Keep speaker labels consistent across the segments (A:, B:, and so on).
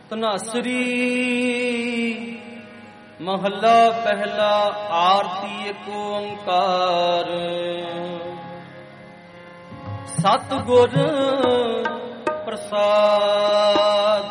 A: ਧਨਾਸਰੀ ਮਹੱਲਾ ਪਹਿਲਾ। ਆਰਤੀ ਏਕ ਓੰਕਾਰ। ਸਤਿਗੁਰ ਪ੍ਰਸਾਦ।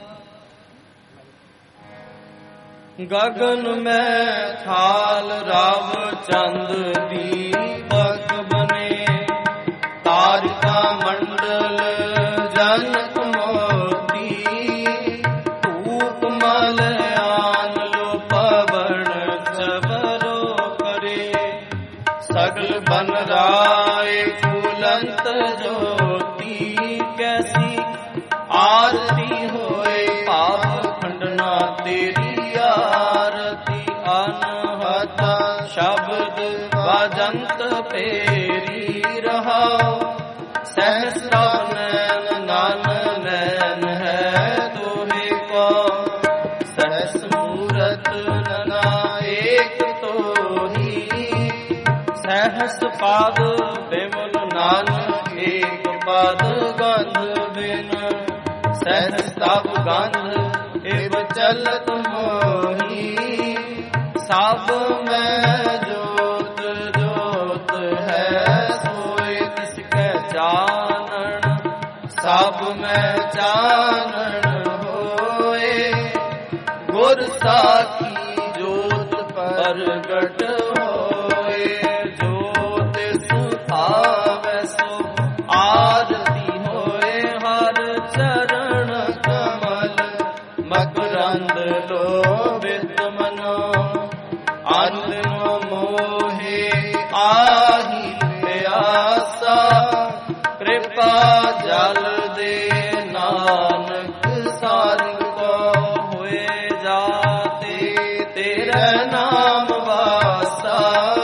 A: ਗਗਨ ਮੈਂ ਥਾਲ ਰਾਵ ਚੰਦ ਦੀਪਕ ਬਨੇ। ਤਾਰਿਕਾ ਮੰਡਲ ਜਨਕ ਮੋਤੀ। ਧੂਪ ਮਲ ਆਨ ਲੋ ਪਵਨ ਚਵਰੋ ਕਰੇ। ਸਗਲ ਬਨ ਰਾਏ ਫੁਲੰਤ ਜੋਤੀ। ਕੈਸੀ ਆਰਤੀ ਹੋਏ ਪਾਪ ਖੰਡਨਾ ਤੇਰੀ। ਆਰਤੀ ਅਨਹਤ ਸ਼ਬਦ ਵਜੰਤ ਪੇਰੀ। ਰਹਾਉ ਸਹਿਸ ਪ੍ਰਭ ਨੈਨ ਨਾਨ ਨੈਨ ਹੈ ਤੋਹੇ ਕੋ। ਸਹਿਸ ਮੂਰਤ ਨਨਾ ਏਕ ਤੋਹੀ। ਸਹਿਸ ਪਾਦ ਬਿਮਲ ਨਾਨਕ ਏਕ ਪਦ ਗੰਧ ਬਿਨ। ਸਹਿਸ ਤਬ ਗੰਧ ਏਵ ਚਲਤ ਮੋਹੀ। ਸਭ ਮੈਂ ਜੋਤ ਜੋਤ ਹੈ ਸੋਏ ਤਿਸ ਕੈ ਜਾਣਨ। ਸਭ ਮੈਂ ਚਾਨਣ ਹੋਏ ਗੁਰ ਸਾਖੀ ਜੋਤ ਪ੍ਰਗਟ ਹੋਏ। ਜੋ ਤਿਸ ਭਾਵੈ ਸੋ ਆਰਤੀ ਹੋਏ। ਹਰ ਚਰਨ ਕਮਲ ਮਕਰੰਦ ਲੋਭਿਤ ਮਨੋ। ਅੰਦਨੋ ਮੋਹੇ ਆਹੀ ਪਿਆਸਾ। ਕਿਰਪਾ ਜਲ ਦੇ ਨਾਨਕ ਸਾਰਿ ਕੋ। ਹੋਏ ਜਾਤੇ ਤੇਰੇ ਨਾਮ ਵਾਸਾ।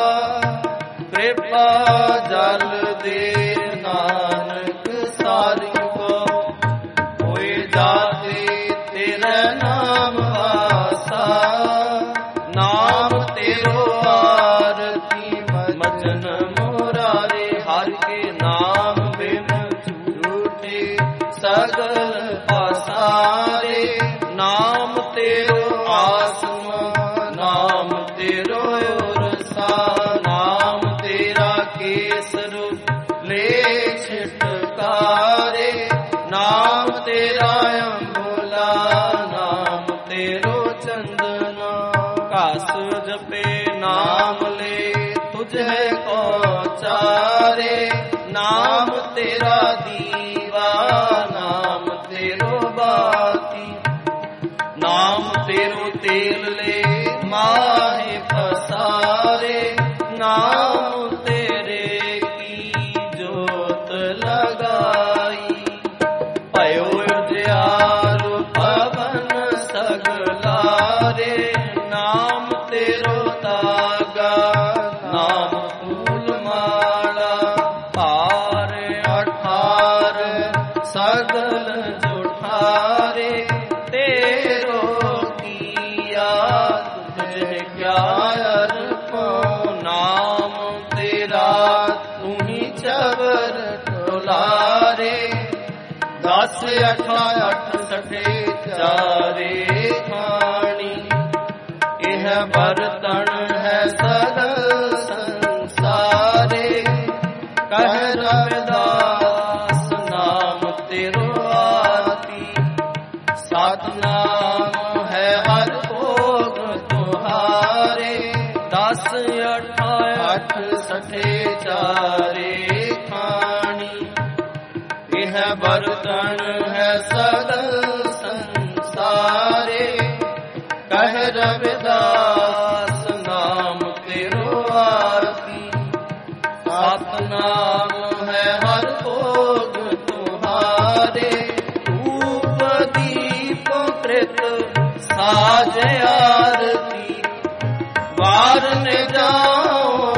A: ਕਿਰਪਾ ਜਲ ਦੇ ਨਾਨਕ ਸਾਰਿ ਕੋ। ਹੋਏ ਜਾਤੇ ਤੇਰੇ ਨਾਮ ਵਾਸਾ। ਨਾਮ ਤੇਰੋ ਆਰਤੀ ਮਜਨ ਮੁਰਾਰੇ। ਹਰਿ ਕੇ ਨਾਮ ਬਿਨ ਝੂਠੇ ਸਗਲ ਪਾਸਾਰੇ। ਨਾਮ ਤੇਰੋ ਆਸਮ ਨਾਮ ਤੇਰੋ ਉਰਸਾ। ਨਾਮ ਤੇਰਾ ਕੇਸਰ ਲੈ ਛਿਟਕਾਰੇ। ਨਾਮ ਤੇਰਾ ਅੰਬੁਲਾ ਨਾਮ ਤੇਰੋ ਚੰਦਨਾ। ਘਸ ਜਪੇ ਨਾਮ ਲੈ ਤੁਝੇ ਕੋ ਚਾਰੇ। ਨਾਮ ਤੇਰਾ ਦੀਵਾ ਨਾਮ ਤੇਰੋ ਬਾਤੀ। ਨਾਮ ਤੇਰੋ ਤੇਲ ਲੈ ਮਾਹੇ ਪਸਾਰੇ। ਨਾਮ ਤੇਰੇ ਕੀ ਜੋਤ ਲਗਾਈ। ਭਇਓ ਉਜਿਆਰ ਪਵਨ ਸਗਲਾਰੇ। ਨਾਮ ਤੇਰੋ ਤਾਗਾ ਨਾਮ ਫੂਲ ਮਾਲਾ। ਭਾਰ ਅਠਾਰ ਸਗਲ ਜੁਠਾਰੇ। ਤੇਰੋ ਕੀਆ ਤੁਝੇ ਕਿਆ ਅਰਪੋ। ਨਾਮ ਤੇਰਾ ਤੁਹੀ ਚਵਰ ਟੁਲਾਰੇ। 10 8 8 ਸਠੇ ਚਾਰੇ ਖਾਣੀ। ਇਹ ਬਰਤਨ ਹੈ ਸਗਲ ਸੰਸਾਰੇ। ਕਹਿ ਰਵਿਦਾਸ ਨਾਮ ਤੇਰੋ ਆਰਤੀ। ਸਤਿਨਾਮ ਹੈ ਹਰ ਭੋਗ ਤੁਹਾਰੇ। 10 8 8 ਸਠੇ ਚਾਰੇ ਖਾਣੀ। ਇਹ ਬਰਤਨ ਹੈ ਸਗਲ ਸੰਸਾਰੇ। ਕਹਿ ਰਵਿਦਾਸ ਨਾਮ ਤੇਰੋ ਆਰਤੀ। ਸਤਿਨਾਮ ਹੈ ਹਰ ਭੋਗ ਤੁਹਾਰੇ। ਧੂਪ ਦੀਪ ਕ੍ਰਿਤ ਸਾਜ ਆਰਤੀ। ਵਾਰਨ ਜਾਓ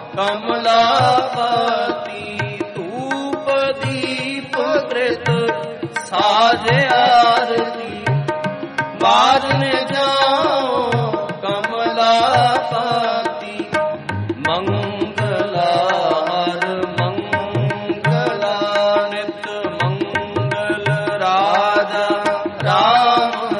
A: ਕਮਲਾਪਤੀ। ਧੂਪ ਦੀਪ ਕ੍ਰਿਤ ਸਾਜ ਆਰਤੀ। ਵਾਰਨ ਜਾਓ ਕਮਲਾਪਤੀ। ਮੰਗਲਾ ਹਰ ਮੰਗਲਾ ਨਿਤ ਮੰਗਲ ਰਾਜਾ ਰਾਮ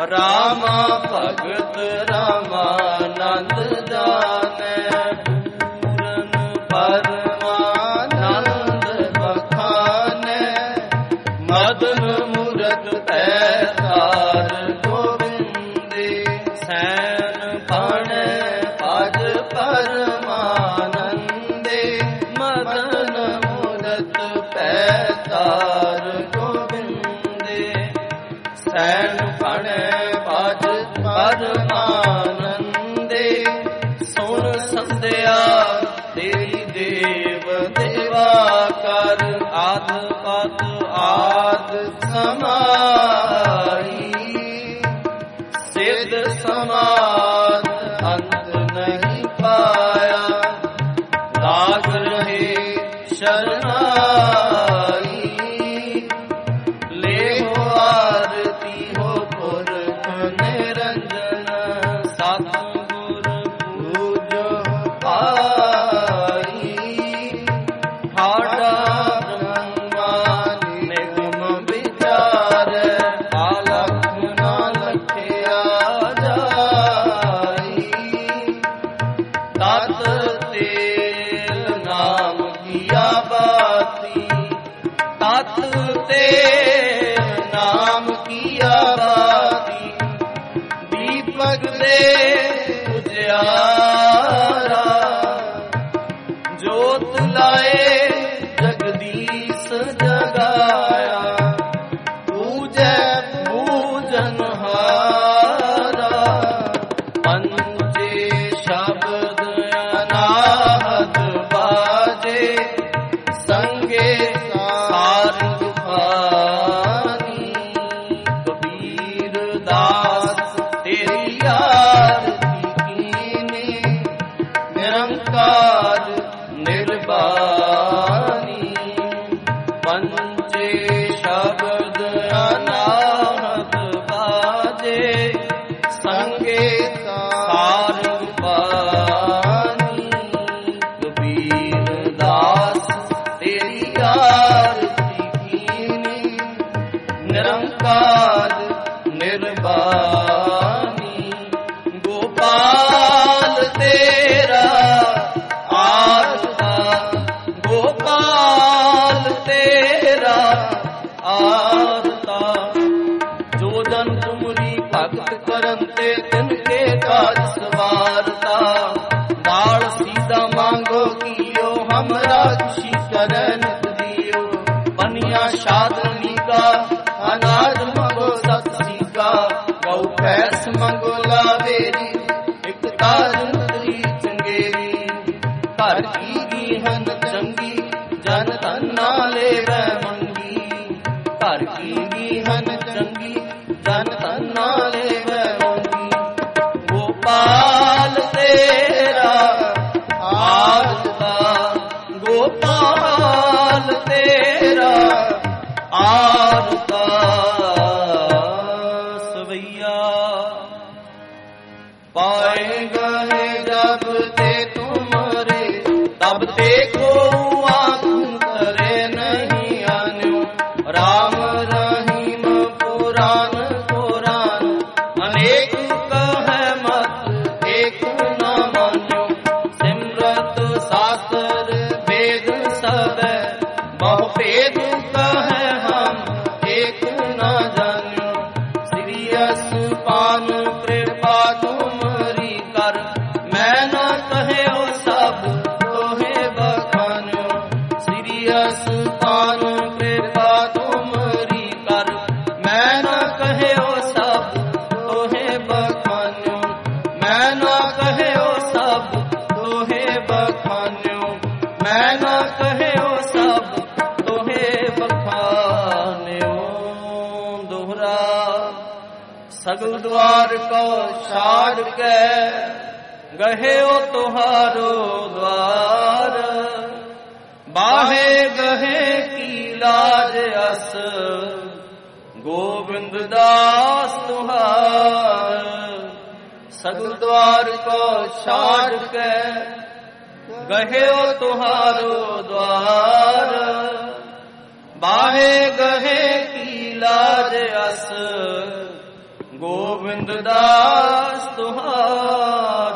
A: ਰਾਮਾ ਭਗਤ ਰਾਮਾਨੰਦ ਜਾਣੈ, ਪੂਰਨ ਪਰਮਾਨੰਦ ਬਖਾਨੈ, ਮਦਨ ਮੂਰਤ ਤੈ ਤਾਰ ਗੋਬਿੰਦੇ, ਸੈਨ ਪਣੈ ਭਜ ਪਰਮਾਨੰਦੇ, ਮਦਨ ਮੂਰਤ ਤੈ ਤਾਰ ਗੋਬਿੰਦੇ, ਸੈਨ ਪਣੈ ਭਜ ਪਰਮਾਨੰਦੇ, ਸੁਣ ਸੰਧਿਆ ਤੇਰੀ ਦੇਵ ਦੇਵਾ ਕਰ, ਆਦ ਪਦ ਆਦ ਸਮਾਈ, ਸਿੱਧ ਸਮਾਦ ਅੰਤ ਨਹੀਂ ਪਾਇਆ, ਲਾਗ ਰਹੇ ਸ਼ਰਨਾਈ, ਲੇਹੁ ਆਰਤੀ ਹੋ ਪੁਰਖ ਨਿਰੰਜਨ, ਸਤਿਗੁਰ ਪੂਜੋ ਪਾਈ, ਹਾਡਾ ਬ੍ਰਹਮਾ ਨਿਗਮ ਵਿਚਾਰੈ, ਆਲਖ ਨਾ ਲਖਿਆ ਜਾਈ, ਤਤ ਤੇਲ ਨਾਮ ਕੀਆ ਬਾਤੀ, ਤਤ ਤੇਲ ਨਾਮ ਕੀਆ ਬਾਤੀ, ਦੀਪਕ ਦੇ ਉਜਿਆਰਾ, ਜੋਤ ਲਾਏ ਜਗਦੀਸ਼ ਜਗਾਇਆ, ਪੂਜੈ ਪੂਜਨ ਹਾਰਾ, ਪੰਜੇ ਸ਼ਬਦ ਅਨਾਹਤ ਬਾਜੇ, ਸੰਗੇ ਸਾਰੰਗ ਪਾਨੀ, ਕਬੀਰ ਦਾਸ ਤੇਰੀ ਆਰਤੀ ਕੀਨੀ, ਨਿਰੰਕਾਰ ਨਿਰਬਾਨੀ, ਪੰਜੇ ਸ਼ਬਦ ਅਨਾਹਤ ਬਾਜੇ, ਸੰਗੇ ਸਾਰੰਗ ਪਾਨੀ, ਕਬੀਰ ਦਾਸ ਤੇਰੀ ਆਰਤੀ ਕੀਨੀ, ਨਿਰੰਕਾਰ ਨਿਰਬਾਨੀ, ਗੋਪਾਲ ਤੇਰਾ ਆਰਤਾ, ਗੋਪਾਲ ਤੇਰਾ ਆਰਤਾ, ਜੋ ਜਨ ਤੁਮਰੀ ਭਗਤ ਕਰਨ ਤੇ ਤਿਨ ਕੇ ਕਾਜ ਸਵਾਰਤਾ, ਦਾਲ ਸੀਦਾ ਮੰਗੋ ਕੀਓ, ਹਮਰਾ ਖੁਸ਼ੀ ਕਰੈ ਨਿਤ ਦਿਓ, ਬਨਿਆ ਸਾਧਨੀ ਕਾ ਅਨਾਜ ਮੰਗੋ ਸਤ ਸੀਕਾ, ਗਊ ਭੈਂਸ ਮੰਗੋ ਲਾਵੇਰੀ, ਇਕ ਤਾਜ ਤਰੀ ਚੰਗੇਰੀ, ਘਰ ਕੀ ਗੀਹਨ ਚੰਗੀ, ਜਨ ਧਨ ਨਾਲੇ ਵੈ ਮੰਗੀ, ਘਰ ਕੀ ਗੀਹਨ ਚੰਗੀ, ਜਨ ਧਨ ਨਾਲੇ ਵੈ ਮੰਗੀ, ਗੋਪਾਲ ਤੇਰਾ ਆਰਤਾ, ਗੋਪਾਲ ਤੇਰਾ ਆਰਤਾ, ਸਵਈਆ ਪਾਏ ਗਏ ਜਬ ਤੇ ਤੁਮਰੇ, ਤਬ ਤੇ ਕੋ ਆਂਖ ਕਰੇ ਨਹੀਂ ਆਨਿਓ, ਰਾਮ ਰਹੀਮ ਪੁਰਾਨ ਪੁਰਾਨ, ਅਨੇਕ ਕਹੈ ਮਤ ਏਕ ਨਾ ਮਾਨਿਓ, ਸਿਮਰਤ ਸਾਸਰ ਵੇਦ ਸਭੈ, ਬਹੁ ਭੇਦ ਕਹੈ ਹਮ ਏਕ ਨਾ ਜਾਨਿਓ, ਸ੍ਰੀ ਅਸਪਾਨ ਕਿਰਪਾ ਤੁਮਰੀ ਕਰ, ਮੈਂ ਨਾ ਕਹਿਓ ਸਭ ਤੋਹੇ ਬਖਾਨਿਓ, ਸ੍ਰੀ ਅਸਪਾਨ ਕਿਰਪਾ ਤੁਮਰੀ ਕਰ, ਮੈਂ ਨਾ ਕਹਿਓ ਸਭ ਤੋਹੇ ਬਖਾਨਿਓ, ਮੈਂ ਨਾ ਕਹਿਓ ਸਭ ਤੋਹੇ ਬਖਾਨਿਓ, ਮੈਂ ਨਾ ਕਹਿਓ ਸਭ ਤੋਹੇ ਬਖਾਨਿਓ। ਦੋਹਰਾ ਸਗਲ ਦੁਆਰ ਕੋ ਛਾੜ ਕੇ, ਗਹਿਓ ਤੁਹਾਰੋ ਦਵਾਰ, ਬਾਹੇ ਗਹੇ ਕੀ ਲਾਜ ਅਸ, ਗੋਬਿੰਦ ਦਾਸ ਤੁਹਾਰ, ਸਗਲ ਦੁਆਰ ਕੋ ਛਾੜ ਕੇ, ਗਹਿਓ ਤੁਹਾਰੋ ਦਵਾਰ, ਬਾਹੇ ਗਹੇ ਕੀ ਲਾਜ ਅਸ, ਗੋਬਿੰਦ ਦਾਸ ਤੁਹਾਰ।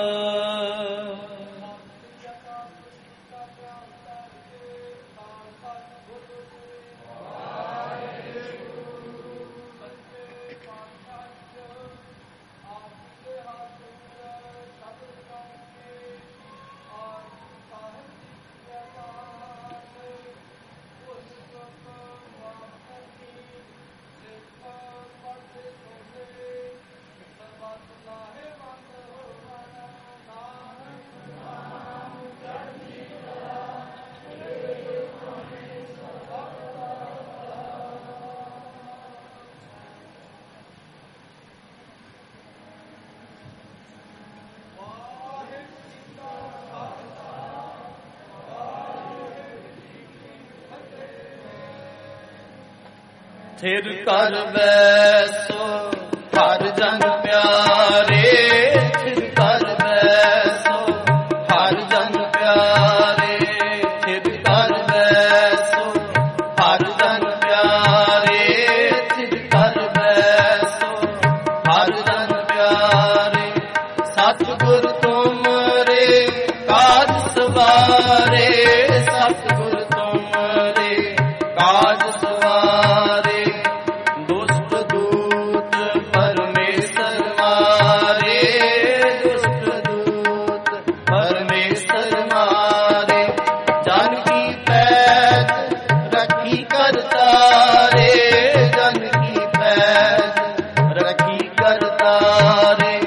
A: ਥਿਰ ਕਰ ਬੈਸੋ ਹਰ ਜਨ ਪਿਆਰੇ, ਥਿਰ ਕਰ ਬੈਸੋ ਹਰ ਜਨ ਪਿਆਰੇ, ਥਿਰ ਕਰ ਬੈਸੋ ਹਰ ਜਨ ਪਿਆਰੇ, ਥਿਰ ਕਰ ਬੈਸੋ ਹਰ ਜਨ ਪਿਆਰੇ। ਸਤਿਗੁਰ ਤੁਮਰੇ ਕਾਜ ਸਵਾਰੇ, ਸਤਿਗੁਰ ਤੁਮਰੇ ਕਾਜ ਸਵਾਰੇ। ਦੁਸ਼ਟ ਦੂਤ ਪਰਮੇਸ਼ਰ ਮਾਰੇ, ਦੁਸ਼ਟ ਦੂਤ ਪਰਮੇਸ਼ਰ ਮਾਰੇ। ਜਨ ਕੀ ਪੈਜ ਰੱਖੀ ਕਰਤਾਰੇ, ਜਨ ਕੀ ਪੈਜ ਰੱਖੀ ਕਰਤਾਰੇ।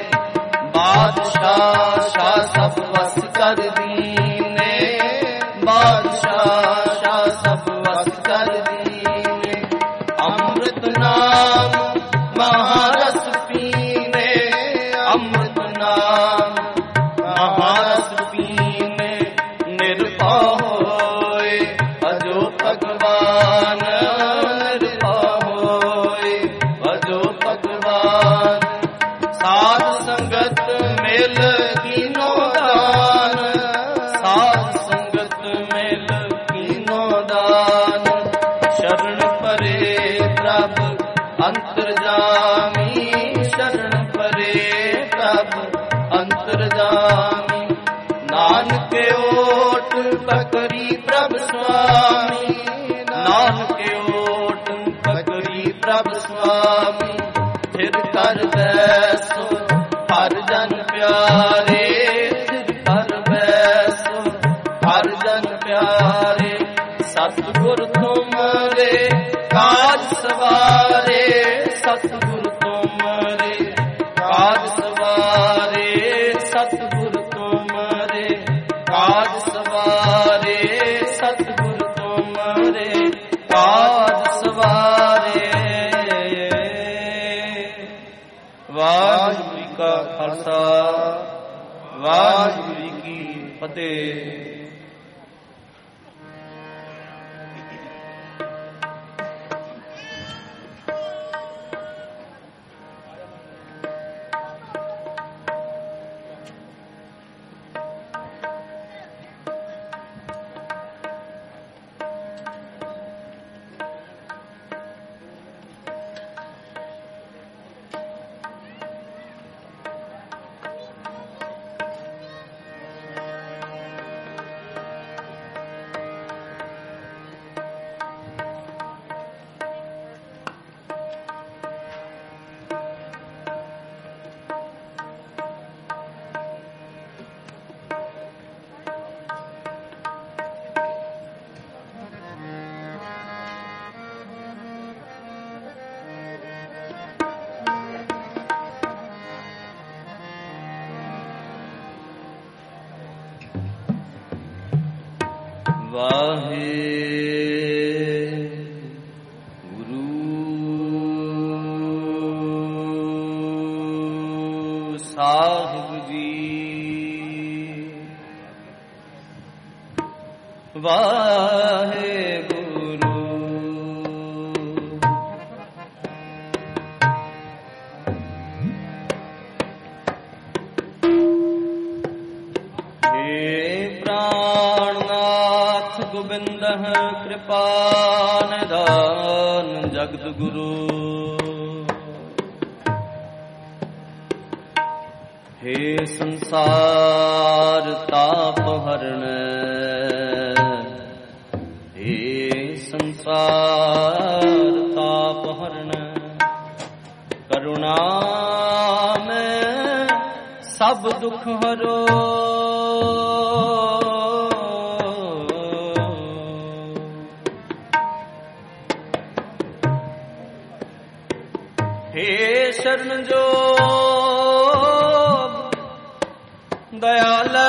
A: ਬਾਦਸ਼ਾਹ ਸ਼ਾਹ ਸਭ ਵਸ ਕਰ ਦੀਨੇ, ਬਾਦਸ਼ਾਹ ਸ਼ਾਹ ਸਭ ਵਸ ਕਰ ਦੀਨੇ। ਅੰਮ੍ਰਿਤ ਨਾਮ ਮਹਾਰਸ ਪੀਨੇ, ਅੰਮ੍ਰਿਤ ਨਾਮ ਮਹਾਰਸ ਪੀਨੇ। ਨਿਰਭਉ ਹੋਏ ਅਜੋ ਭਗਵਾਨ, ਨਿਰਭਉ ਹੋਏ ਅਜੋ ਭਗਵਾਨ। ਸਾਧ ਸੰਗਤ ਮਿਲ ਕੀਨੋ ਦਾਨ, ਸਾਧ ਸੰਗਤ ਮਿਲ ਕੀਨੋ ਦਾਨ। ਸ਼ਰਨ ਪਰੇ ਪ੍ਰਭ ਅੰਤਰਜਾਮੀ, ਸ਼ਰਨ ਪਰੇ ਪ੍ਰਭ ਅੰਤਰਜਾਮੀ। ਨਾਨਕ ਓਟ ਪਕਰੀ ਪ੍ਰਭ ਸੁਆਮੀ, ਨਾਨਕ ਓਟ ਪਕਰੀ ਪ੍ਰਭ ਸੁਆਮੀ। ਥਿਰ ਕਰ ਬੈਸੋ ਹਰ ਜਨ ਪਿਆਰੇ, ਥਿਰ ਕਰ ਬੈਸੋ ਹਰ ਜਨ ਪਿਆਰੇ। ਸਤਿਗੁਰ ਤੁਮਰੇ ਕਾਜ ਸਵਾਰੇ, ਸਤਿਗੁਰ ਤੁਮਰੇ ਕਾਜ ਸਵਾਰੇ, ਸਤਿਗੁਰ ਤੁਮਰੇ ਕਾਜ ਸਵਾਰੇ, ਸਤਿਗੁਰ ਤੁਮਰੇ ਕਾਜ ਸਵਾਰੇ। ਵਾਹਿਗੁਰੂ ਜੀ ਕਾ ਖਾਲਸਾ, ਵਾਹਿਗੁਰੂ ਜੀ ਕੀ ਫਤਿਹ। ਵਾਹਿਗੁਰੂ ਸਾਹਿਬ ਜੀ, ਵਾਹਿਗੁਰੂ। हे प्राणनाथ गोविंद कृपा निधान जगत गुरु। हे संसार ताप हरण, हे संसार ताप हरण, करुणा में सब दुख हरो। हे शरण जो दयाल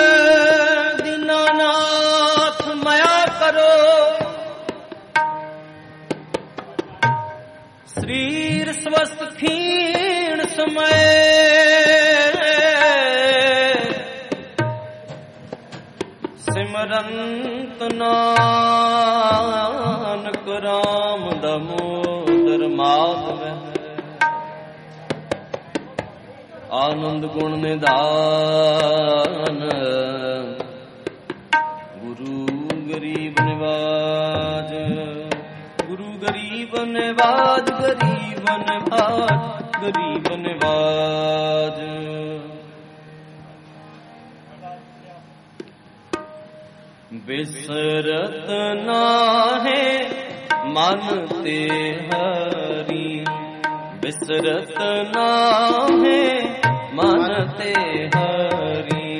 A: दीनानाथ माया करो, शरीर स्वस्थ क्षीण समय, सिमरंत नानक राम दामोदर माधव, आनंद गुण निधान, गुरु गरीब निवाज, गुरु गरीब निवाज, गरीब निवाज, गरीब निवाज। बिसरत नाहे मन ते हरि, बिसरत नाहे मन ते हरि।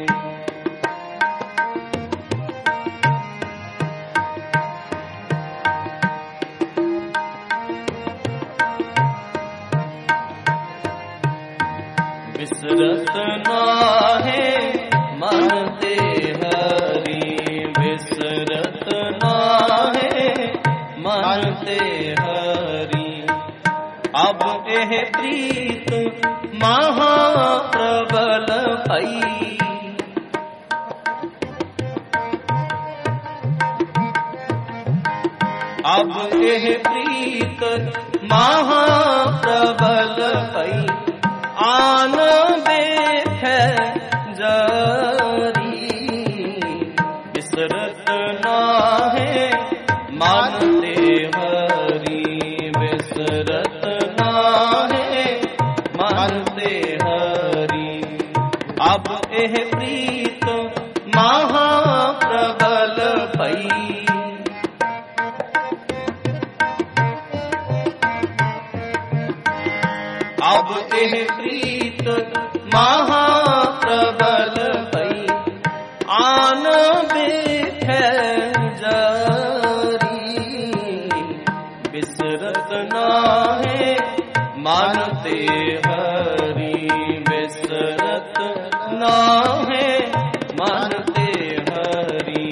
A: बिसरत नाहे मन ते हरि, बिसरत नाहे मन ते हरि। अब एह प्रीत महाप्रबल भई, अब एह प्रीत महाप्रबल भई, आन बेठे जरी। बिसरत नाहे मन ते हरि, बिसरत नाहे मन ते हरि। अब एह प्रीत महाप्रबल भई, अब एह प्रीत महाप्रबल भई, आन बेठे जरी। बिसरत नाहे मन ते हरि, बिसरत नाहे मन ते हरि।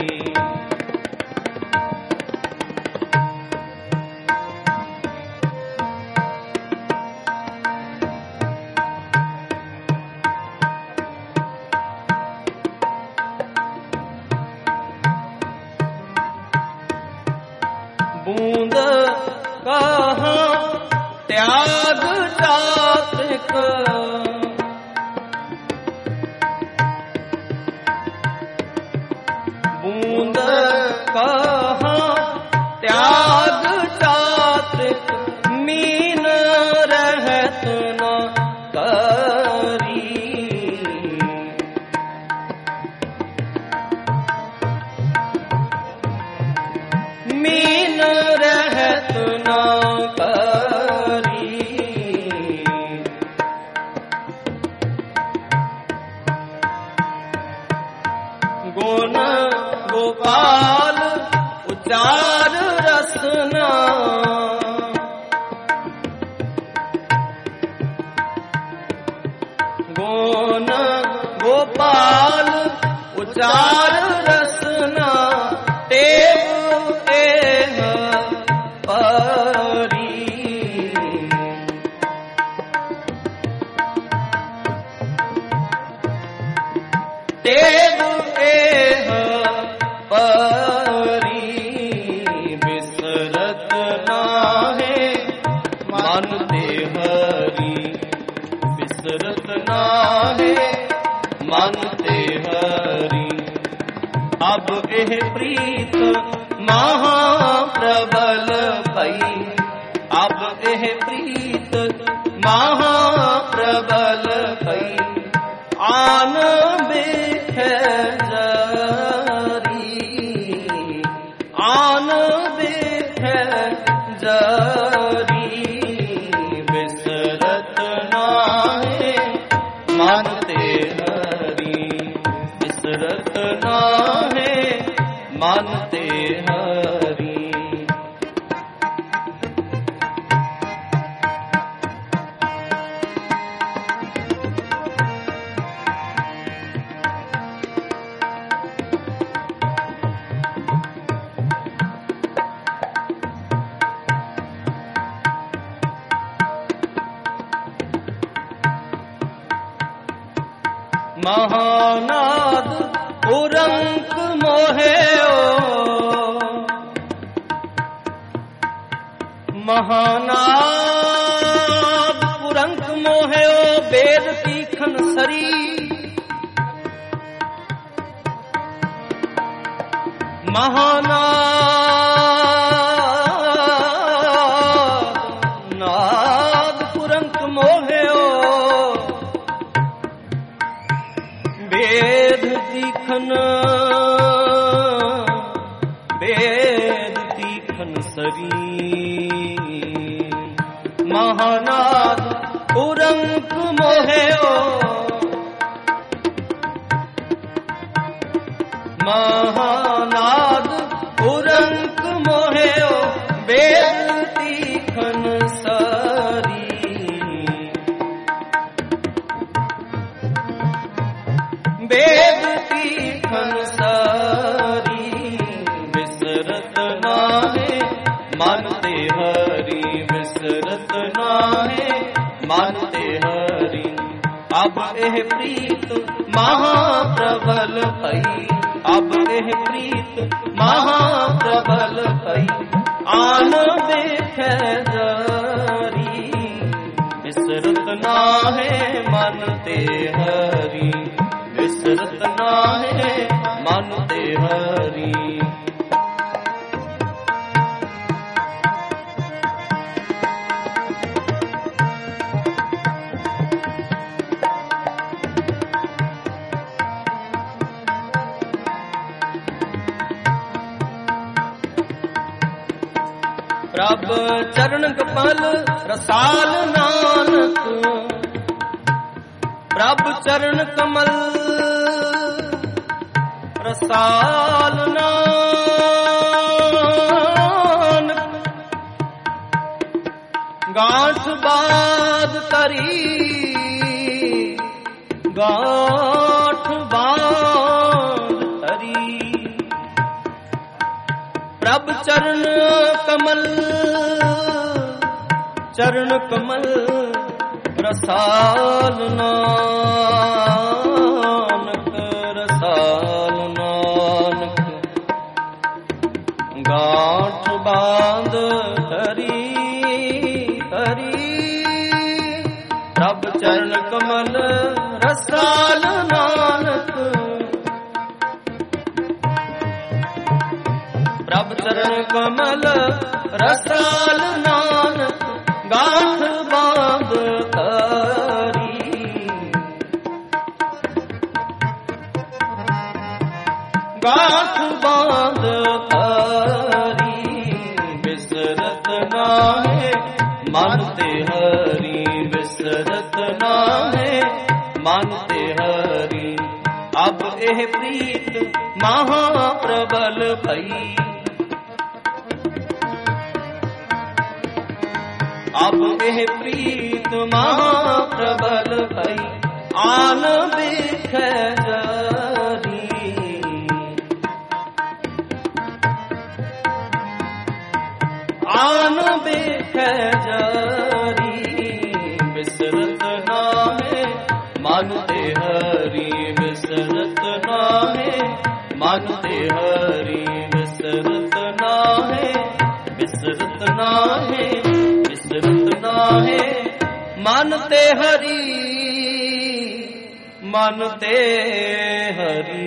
A: बूंद कहाँ त्याग चातक, बूंद कहाँ त्याग चातक, मीन रहत न करी। मीन रहत न करी। गुण गोपाल उचार रसना, गुण गोपाल उचार रसना, टेव एह परी। टेव एह परी। बिसरत नाहे मन ते हरि, बिसरत नाहे मन ते हरि। अब एह प्रीत महाप्रबल भई, अब एह प्रीत महाप्रबल भई, महानाद पुरंक मोहेओ, महानाद पुरंक मोहेओ, वेद तीखन सरी, महानाद पुरंक मोहेओ, वेद तीखन सरी, महानाद पुरंक मोहेओ, महानाद पुरंक मोहेओ, वेद तीखन सरी, वेद तीखन सरी, विसरत नाहे मानते हरि, विसरत नाहे मानते हरि। अब एह प्रीत महाप्रबल भई, अब एह प्रीत महाप्रबल भई, आन देखे जरी, विसरत नाहे मानते हरि, विसरत नाहे मानते हरि। प्रभ चरण कमल रसाल नानक, प्रभ चरण कमल रसाल नानक, गांठ बाद तरी, गांठ बाद तरी, प्रभ चरण कमल, चरण कमल रसाल नानक, रसाल नानक, गांठ बांध हरि हरि, प्रभ चरण कमल रसाल नानक, प्रभ चरण कमल रसाल नानक, गांठ बांध हरि, गांठ बांध हरि, विसरत नाहे मानते हरि, विसरत नाहे मानते हरि। अब एह प्रीत महाप्रबल भई, अब एह प्रीत महाप्रबल भई, आन देखे जरी, आन देखे जरी, विसरत नाहे मानते हरि, विसरत नाहे मानते हरि, विसरत नाहे, विसरत नाहे, विसरत नाहे मानते हरि, मानते हरि।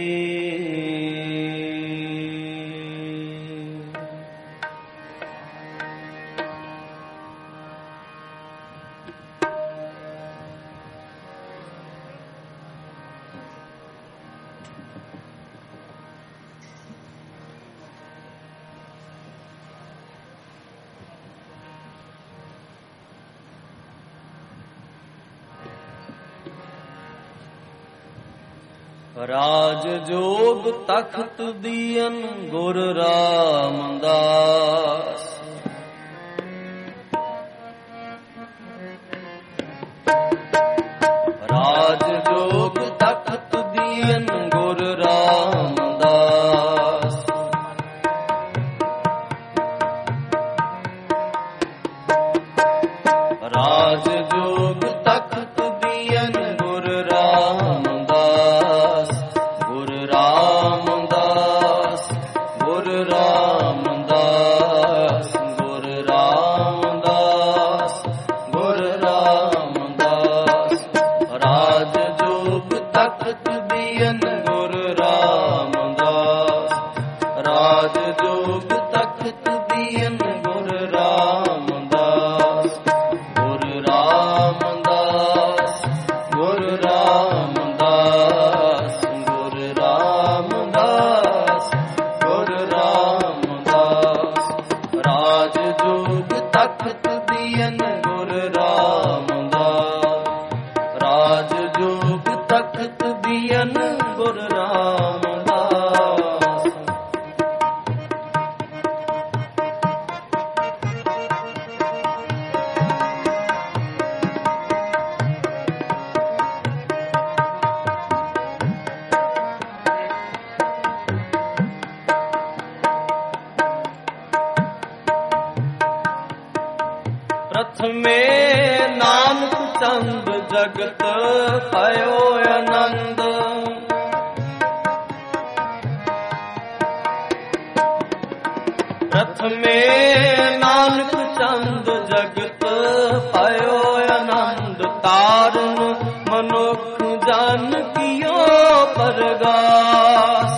A: राज जोग तख्त दियन गुर रामदास, राज जोग तख्त दियन गुर रामदास, राज जोग तख्त दियन गुर रामदास, तख्त दियन गुरु रामदास। राज जोग तख्त दियन गुरु रामदास। गुरु रामदास गुरु रामदास गुरु रामदास गुरु रामदास। राज जोग तख्त दियन गुरु रामदास। राज जोग तख्त दियन गुरु रामदास। प्रथमे नानक चंद जगत पयो आनंद। प्रथमे नानक चंद जगत पयो आनंद। तारन मनुख जन कियो परगास।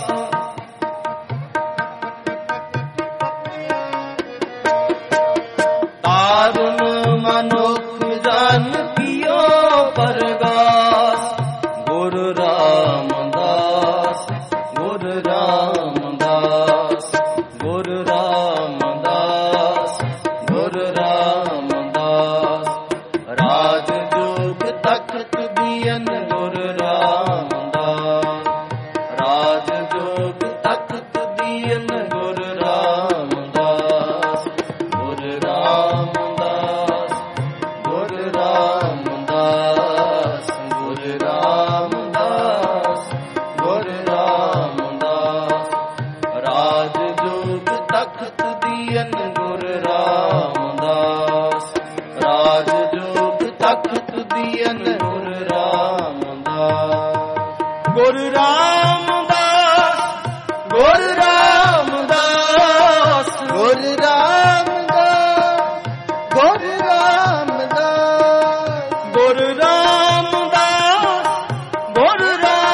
A: तारन मनुख जन कियो परगास। गुरु रामदास गुरु रामदास गुरु रामदास गुरु रामदास। राज जोग तख्त दियन गुरु रामदास। राज जोग तख्त दियन गुरु रामदास। गुरु रामदास गुरु रामदास गुरु रामदास गुरु रामदास। राज जोग तख्त दियन गुरु रामदास। राज जोग तख्त दियन गुरु रामदास। गुरु रामदास गुरु रामदास गुरु रामदास गुरु रामदास। गुरु रामदास गुरु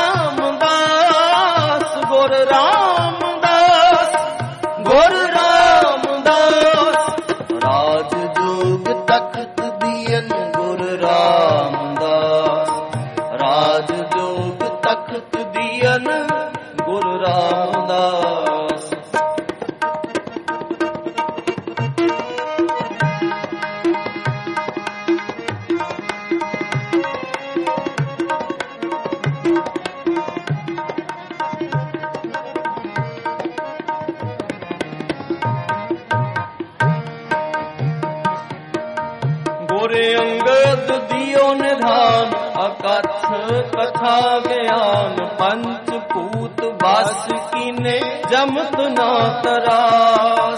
A: रामदास गुरु रामदास गुरु रामदास। राज जोग तख्त दियन गुरु रामदास। राज जोग तख्त दियन गुरु रामदास। गोरे अंगद दियो निधान अकथ कथा ज्ञान। पंचपूत वास कीने जमत ना तरास।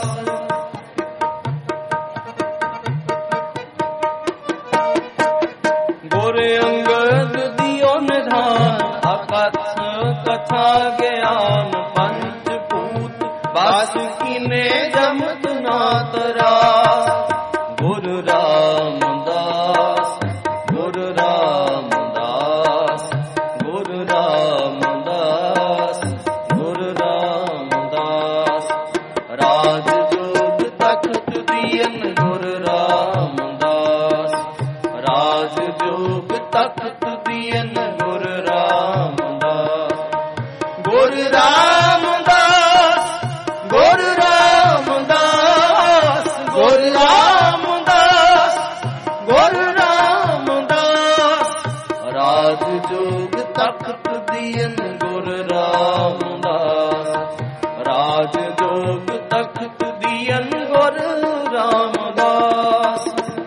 A: गोरे अंगद दियो निधान अकथ कथा ज्ञान। पंचपूत वास कीने जमत ना तरास। गुरु रामदास गुरु रामदास गुरु रामदास गुरु रामदास। राज जोग तख्त दियन गुरु रामदास। राज जोग तख्त दियन गुरु रामदास। गुरु रामदास गुरु रामदास गुरु रामदास गुरु रामदास। राज जोग तख्त दियन गुरु रामदास। राज जोग तख्त दियन गुरु रामदास।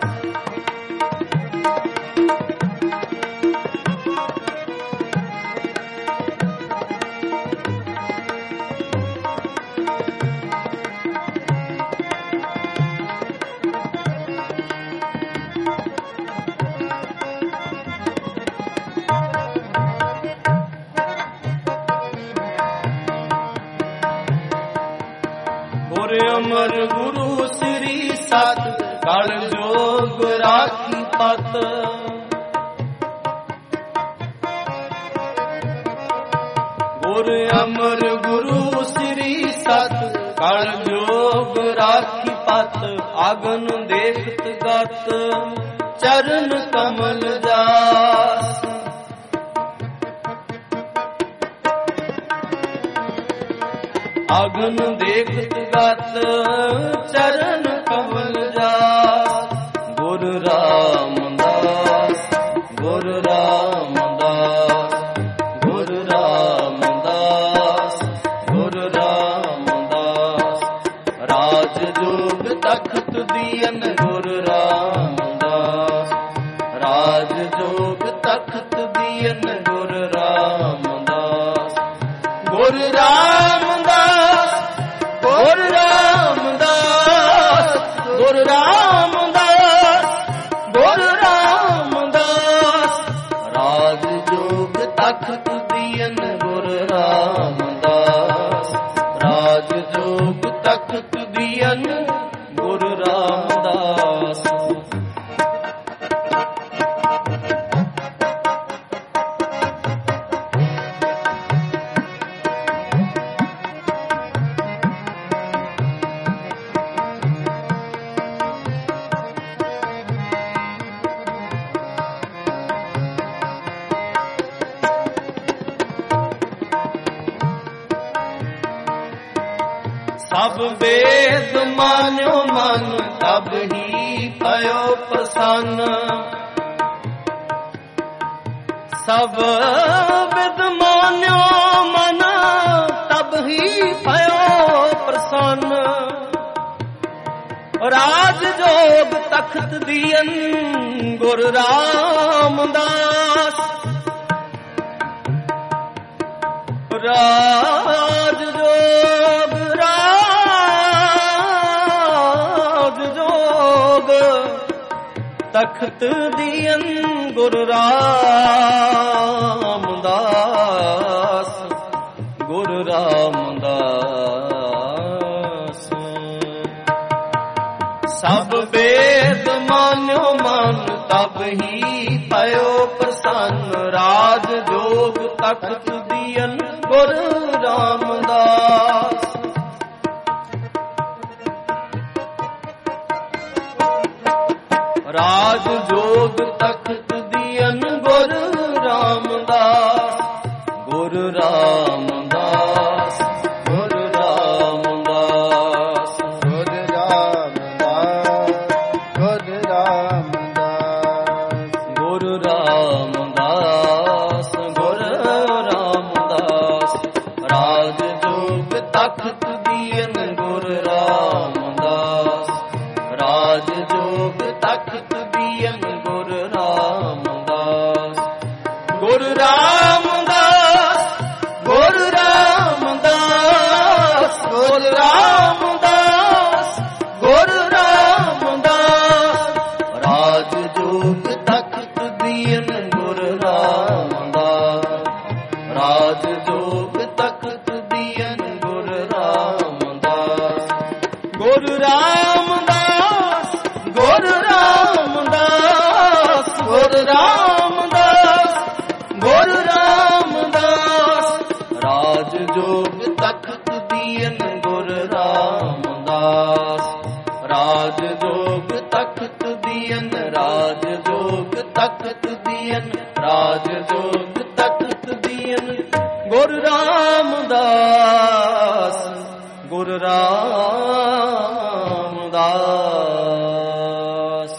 A: अमर गुरु श्री सत कल जोग राखी पत। ਗੁਰ ਅਮਰ ਗੁਰੂ ਸ੍ਰੀ ਸਤ ਕਲ ਜੋਗ ਰਾਖੀ ਪਤ ਆਗਨ ਦੇਖਤ ਗਤ ਚਰਨ ਕਮਲ ਜਾਸ ਆਗਨ ਦੇਖਤ ਗਤ ਚਰਨ ਕਮਲ ਜਾਸ ਗੁਰ ਰਾਮਦਾਸ ਗੁਰ ਰਾਮਦਾਸ ਗੁਰ ਰਾਮਦਾਸ ਗੁਰ ਰਾਮਦਾਸ ਰਾਜ ਜੋਗ ਤਖਤ ਦੀਨ ਗੁਰ ਰਾਮਦਾਸ ਰਾਜ ਜੋਗ ਤਖਤ ਦੀਨ ਗੁਰ ਰਾਮਦਾਸ ਗੁਰ ਰਾਮਦਾਸ ਗੁਰ ਰਾਮਦਾਸ ਗੁਰ ਰਾਮਦਾਸ ਗੁਰ ਰਾਮਦਾਸ ਰਾਜ ਜੋਗ ਤਖਤ ਦੀਨ ਗੁਰ ਰਾਮਦਾਸ ਰਾਜ ਜੋਗ ਤਖਤ ਦੀਨ ਗੁਰ ਰਾਮਦਾਸ ਸਭ ਵੇਦ ਮਾਨਿਓ ਮਨ ਤਬ ਹੀ ਭਇਓ ਪ੍ਰਸੰਨ ਸਭ ਵੇਦ ਮਾਨਿਓ ਮਨ ਤਬ ਹੀ ਭਇਓ ਪ੍ਰਸੰਨ ਰਾਜ ਜੋਗ ਤਖਤ ਦੀਨ ਗੁਰ ਰਾਮਦਾਸ ਰਾਜ ਜੋਗ ਤਖਤ ਦੀਨ ਗੁਰ ਰਾਮਦਾਸ ਗੁਰ ਰਾਮਦਾਸ ਸਭ ਵੇਦ ਮਾਨਿਓ ਮਨ ਤਬ ਹੀ ਭਇਓ ਪ੍ਰਸੰਨ ਰਾਜ ਜੋਗ ਤਖਤ ਦੀਨ ਗੁਰ ਰਾਮਦਾਸ ਰਾਜ ਜੋਗ ਤਖਤ ਦੀਨ ਗੁਰ ਰਾਮਦਾਸ ਗੁਰ ਰਾਮਦਾਸ ਗੁਰ ਰਾਮਦਾਸ ਗੁਰ ਰਾਮਦਾਸ ਗੁਰ ਰਾਮਦਾਸ ਗੁਰ ਰਾਮਦਾਸ ਗੁਰ ਰਾਮਦਾਸ ਰਾਜ ਜੋਗ ਤਖਤ ਦੀਨ ਗੁਰ ਰਾਮਦਾਸ ਰਾਜ ਜੋਗ ਤਖਤ ਦੀਨ ਗੁਰ ਰਾਮਦਾਸ ਗੁਰ ਰਾਮਦਾਸ ਗੁਰ ਰਾਮਦਾਸ ਗੁਰ ਰਾਮਦਾਸ ਗੁਰ ਰਾਮਦਾਸ ਰਾਜ ਜੋਗ ਤਖਤ ਦੀਨ ਗੁਰ ਰਾਮਦਾਸ ਰਾਜ ਜੋਗ ਤਖਤ ਦੀਨ ਗੁਰ ਰਾਮਦਾਸ ਗੁਰ ਰਾਮਦਾਸ ਗੁਰ ਰਾਮਦਾਸ ਗੁਰ ਰਾਮਦਾਸ ਗੁਰ ਰਾਮਦਾਸ ਰਾਜ ਜੋਗ ਤਖਤ ਦੀਨ ਗੁਰ ਰਾਮਦਾਸ ਰਾਜ ਜੋਗ ਤਖਤ ਦੀਨ ਰਾਜ ਜੋਗ ਤਖਤ ਦੀਨ ਰਾਜ ਜੋਗ ਤਖਤ ਦੀਨ ਗੁਰ ਰਾਮਦਾਸ ਗੁਰ ਰਾਮਦਾਸ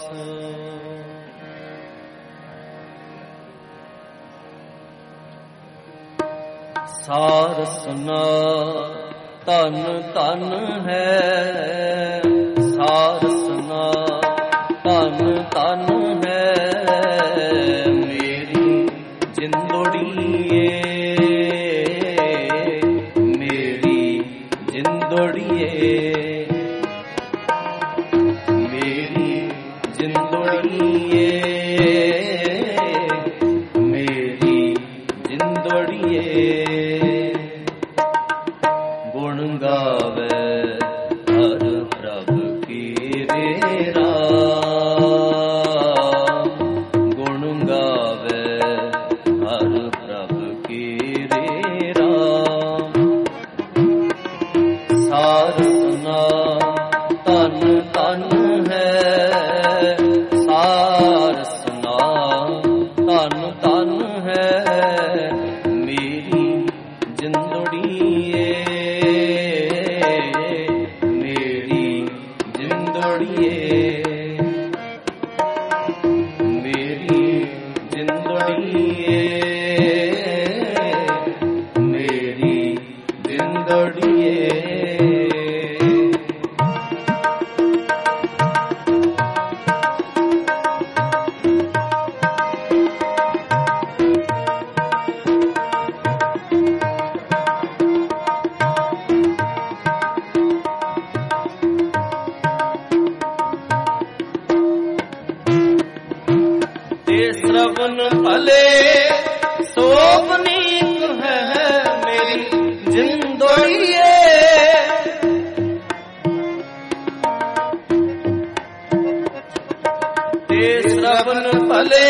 A: ਸਾਰ ਸੁਨਾ ਧਨ ਧਨ ਹੈ ਸਾਰ ਸੁਨਾ ਧਨ ਧਨ ਹੈ ਮੇਰੀ ਜਿੰਦੜੀਏ ਮੇਰੀ ਜਿੰਦੜੀਏ ਮੇਰੀ ਜਿੰਦੜੀਏ ਮੇਰੀ ਜਿੰਦੜੀਏ ਗੁਣ ਗਾਵੇ ਹਰ ਪ੍ਰਭ ਕੀਰੇ ਰਾਮ ਗੁਣ ਗਾਵੇ ਹਰ ਪ੍ਰਭ ਕੀਰੇ ਰਾਮ श्रवण भले सोपनीक है मेरी जिंदड़िए। ते श्रवण भले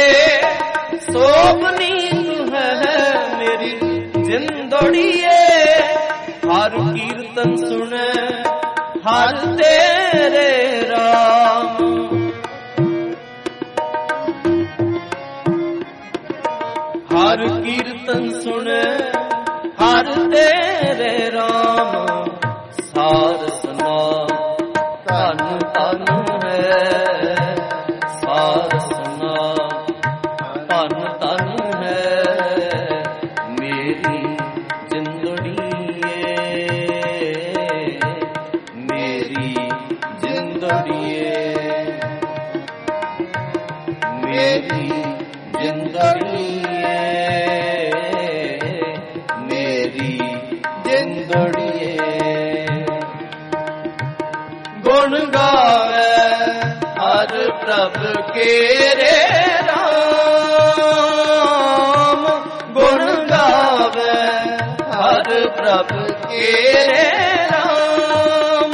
A: सोपनीक है मेरी जिंदड़िए। हर कीर्तन सुने हर तेरे राम। हर कीर्तन सुने हर तेरे राम। सार सुना धन धन है। सार सुना धन धन है मेरी जिंदड़िए। मेरी जिंदड़िए। मेरी जिंदड़िए। मेरी जिंदड़िए। गुण गावे हर प्रभ केरे राम। गुण गावे हर प्रभ केरे राम।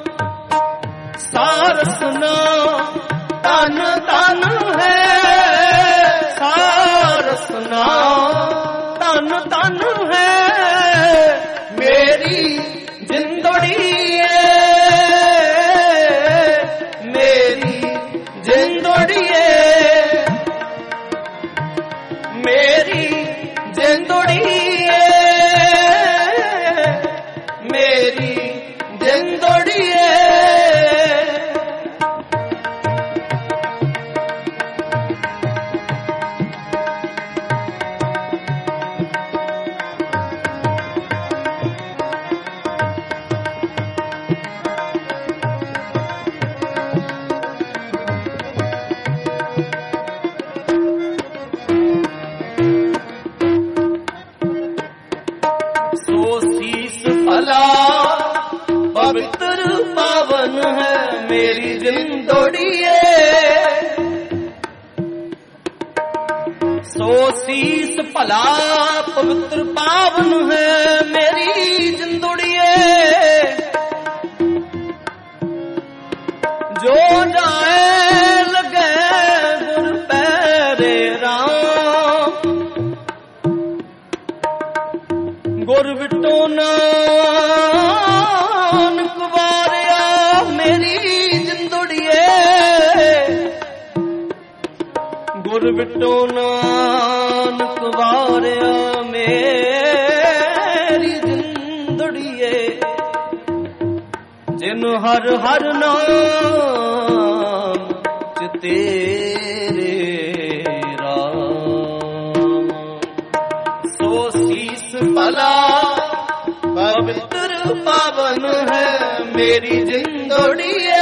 A: सार सुना तन तन है। सार सुना तन तन है मेरी जिंदड़िए। मेरी जिंदड़िए। मेरी जिंदड़िए। मेरी जिंदड़िए। पवित्र पावन है मेरी जिंदड़िए। सो शीस भला पवित्र पावन है मेरी जिंदड़िए। जो जाए लगे गुर पैरे राम। गुर विटो नानक वारिया मेरी जिंदड़िए। गुर विटो नानक वारिया मेरी जिंदड़िए। जिन हर हर नाम तेरे राम। सो शीस भला पवित्र पावन है मेरी जिंदड़िए।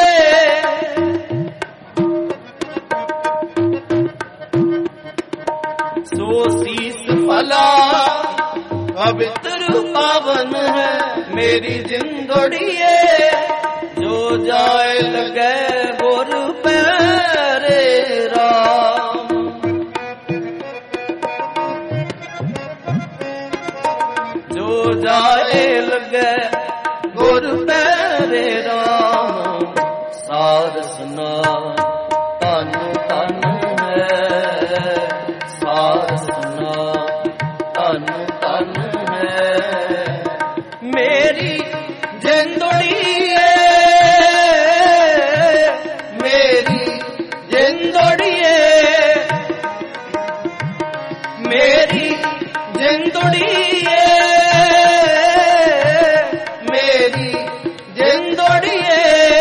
A: सो शीस भला पवित्र पावन है मेरी जिंदड़िए। जो जाए लगे गुर पैरे राम। जो जाए लगे गुर पैरे राम। सार सुना तन तन है। सार सुना तन तन है मेरी जिंदड़िए। मेरी जिंदड़िए। मेरी जिंदड़िए। मेरी जिंदड़िए।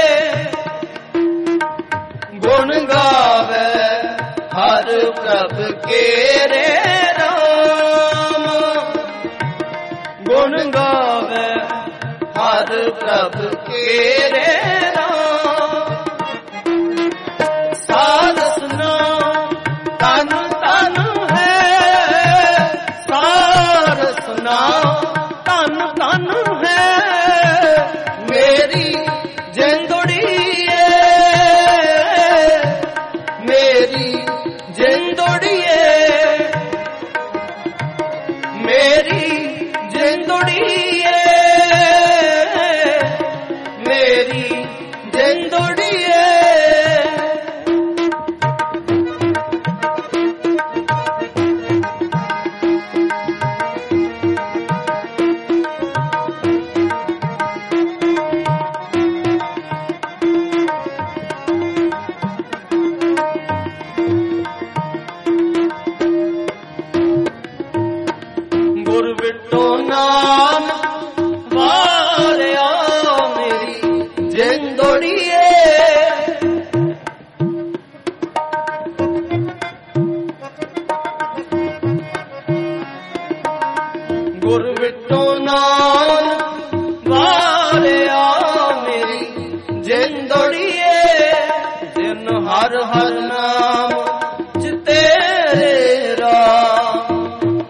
A: गुण गावे हर प्रभ केरे राम। गुण गावे हर प्रभ केरे राम। साध सुना तन तन है। सार सुना तन तन है मेरी जिंदड़िए। मेरी जिंदड़िए। ਗੁਰ ਵਿਟੋ ਨਾਨਕ ਵਾਰਿਆ ਮੇਰੀ ਜਿੰਦੜੀਏ। ਗੁਰ ਵਿਟੋ ਨਾਨਕ ਵਾਰਿਆ ਮੇਰੀ ਜਿੰਦੜੀਏ। ਜਿਨ ਹਰ ਹਰ ਨਾਮ ਤੇਰੇ ਰਾਮ,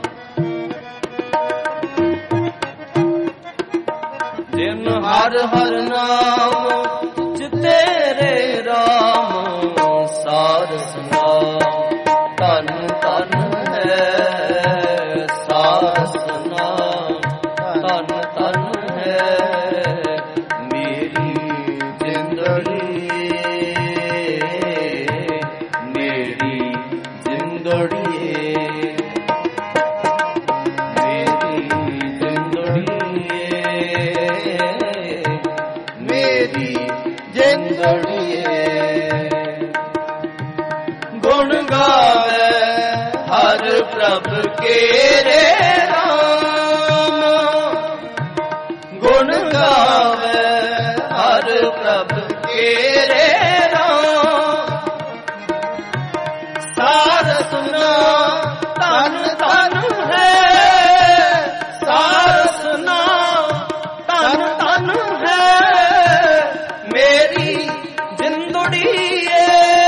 A: ਜਿਨ ਹਰ ਹਰ ਨਾਮ ਚ ਤੇਰੇ ਰਾਮ। ਸਾਧ ਸੁਨਾਮ ਧਨ ਧਨ ਹੈ, ਸਾਧ ਸੁਨਾਮ ਧਨ ਧਨ ਹੈ ਮੇਰੀ ਜਿੰਦੜੀ, ਮੇਰੀ ਜਿੰਦੜੀਏ, ਮੇਰੀ ਜਿੰਦੜੀਏ, ਮੇਰੀ ਜਿੰਦੜੀਏ। ਗੁਣ ਗਾਵੇ ਹਰ ਪ੍ਰਭ ਕੇਰੇ ਰਾਮ, ਗੁਣ ਗਾਵੇ ਹਰ ਪ੍ਰਭ ਕੇਰੇ ਰਾਮ। ਸਾਧ ਸੁਨਾ ਧਨ ਧਨ ਹੈ, ਸਾਧ ਸੁਨਾ ਧਨ ਧਨ ਹੈ ਮੇਰੀ ਜਿੰਦੜੀਏ,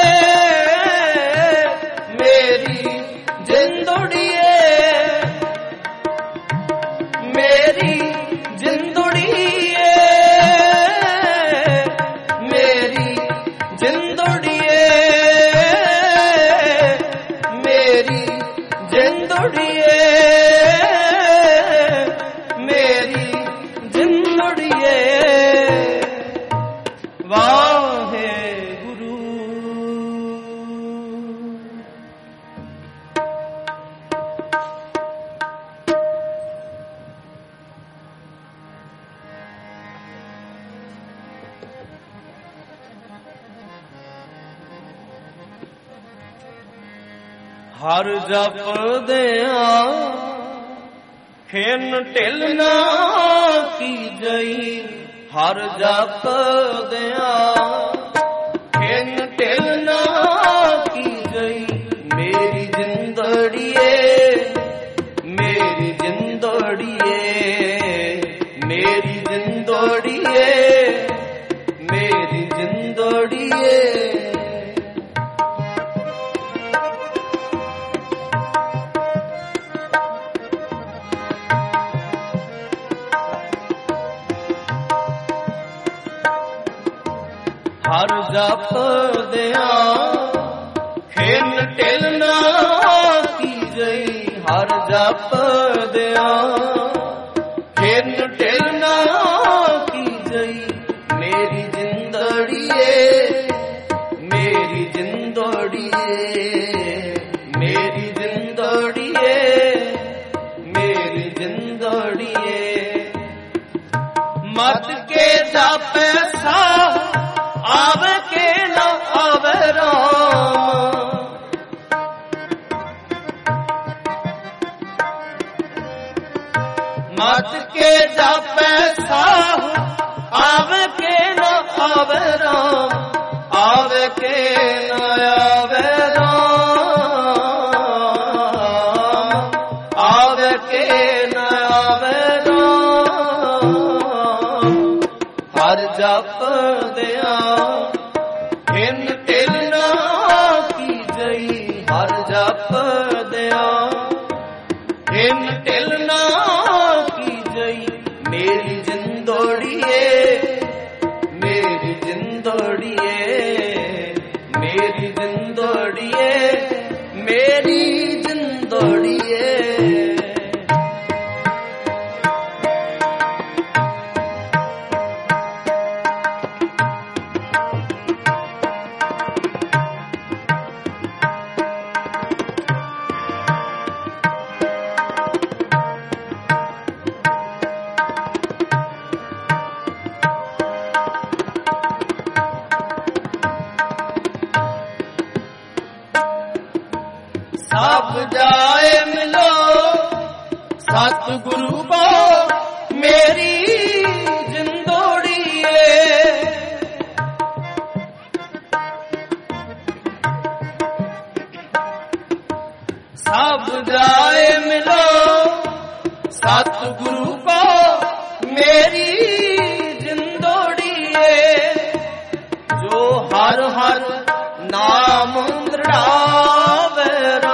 A: ਮੇਰੀ ਜਿੰਦੜੀਏ, ਮੇਰੀ ਜਿੰਦੜੀਏ, ਮੇਰੀ ਜਿੰਦੜੀਏ, ਮੇਰੀ ਜਿੰਦੜੀਏ, ਮੇਰੀ ਜਿੰਦੜੀਏ। ਵਾਹਿਗੁਰੂ। ਹਰ ਜਪਦਿਆਂ ਖਿਨ ਢਿਲ ਨਾ ਕੀਜਈ, ਹਰ ਜਪਦਿਆਂ ਖਿਨ ਢਿਲ ਨਾ ਕੀਜਈ। ਮੇਰੀ ਜਿੰਦੜੀਏ, ਮੇਰੀ ਜਿੰਦੜੀਏ, ਮੇਰੀ ਜਿੰਦੜੀਏ, ਮੇਰੀ ਜਿੰਦੜੀਏ। ਹਰ ਜਪਦਿਆਂ ਖਿਨ ਢਿਲ ਨਾ ਕੀਜਈ, ਹਰ ਜਪਦਿਆਂ ਖਿਨ ਢਿਲ ਨਾ ਕੀਜਈ। ਮੇਰੀ ਜਿੰਦੜੀਏ, ਮੇਰੀ ਜਿੰਦੜੀਏ, ਮੇਰੀ ਜਿੰਦੜੀਏ, ਮੇਰੀ ਜਿੰਦੜੀਏ। ਮਤ ਕੇ ਜਾਪੈ ਸਾਹ ਆਵੇ ਕੇ ਨਾ ਆਵੇ ਰਾਮ, ਮਤ ਕੇ ਜਾਪੈ ਸਾਹ ਆਵੇ ਕੇ ਨਾ ਆਵੇ ਰਾਮ, ਆਵੇ ਕੇ ਨਾ ਆਵੇ ਰਾਮ, ਆਵੇ ਕੇ ਨਾ ਆਵੇ ਰਾਮ। ਹਰ ਜਪਦਿਆਂ ਖਿਨ ਢਿਲ ਨਾ ਕੀਜਈ, ਹਰ ਜਪਦਿਆਂ ਖਿਨ ਢਿਲ ਨਾ ਕੀਜਈ। ਮੇਰੀ ਜਿੰਦੜੀਏ, ਮੇਰੀ ਜਿੰਦੜੀਏ, ਮੇਰੀ ਜਿੰਦੜੀਏ, ਮੇਰੀ ਜਿੰਦੜੀਏ। ਸਭ ਜਾਏ ਮਿਲੋ सतगुरु को मेरी जिंदोड़िए। सब जाए मिलो सतगुरु को मेरी जिंदोड़िए। जो हर हर नाम दृढ़ावे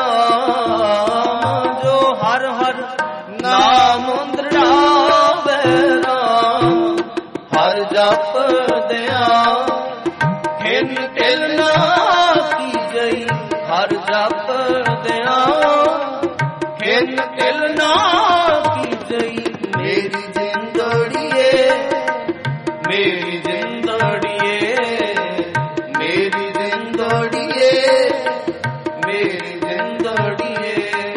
A: राम, जो हर हर नाम दृढ़ावे राम। हर जप दया खिन तिल ना की गई, हर जप दया खिन तिल ना की गई। मेरी जिंदड़िए मेरी जिंदड़िए मेरी जिंदड़िए मेरी जिंदड़िए।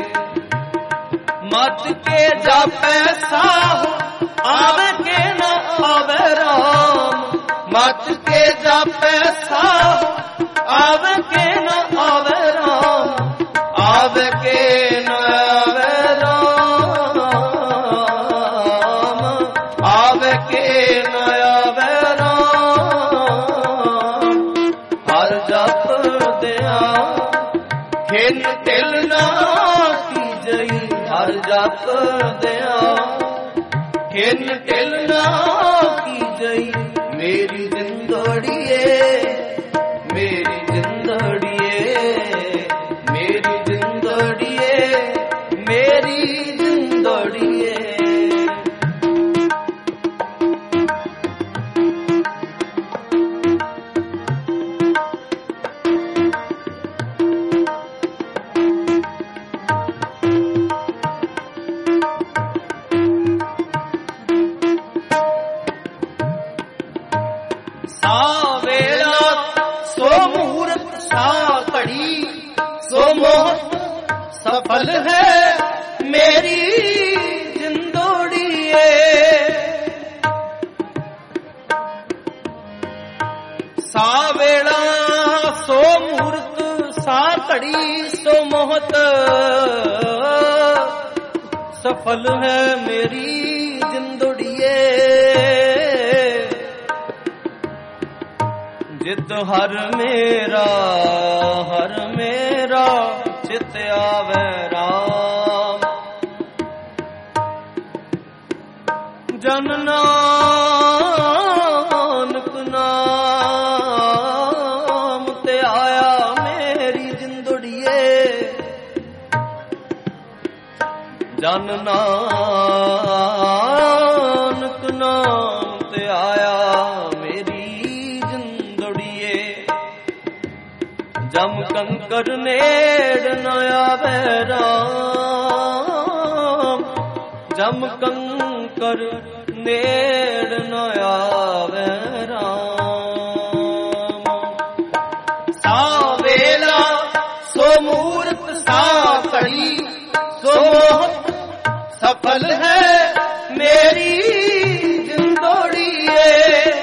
A: मत के जापे साहु आवे के न आवे राम, मत के जापे साहु आवे के न आवे राम, आवे के न आवे राम, आवे के न आवे राम। हर जप दया खिन तिल ना की जई, हर जप दया खिन तिल ना की जई। मेरी जिंदड़िए मेरी जिंदड़िए मेरी जिंदड़िए मेरी जिंदड़िए। सा वेला सो मुहूर्त सा घड़ी सो मोहत सफल है मेरी जिंदोड़िए। सा वेला सो मुहूर्त सा घड़ी सो मोहत सफल है मेरी जिंदोड़िए। जित हर मेरा चित आवे राम। जन नानक नाम ते आया मेरी जिंदड़िए। जन नानक नाम ते आया मेरी जिंदड़िए। जम कंकर नेड़ न आवे राम, जम कंकर नेड़ न आवे राम। सा वेला सो मुहूर्त सा घड़ी सो मोहत सफल है मेरी जिंदड़िए।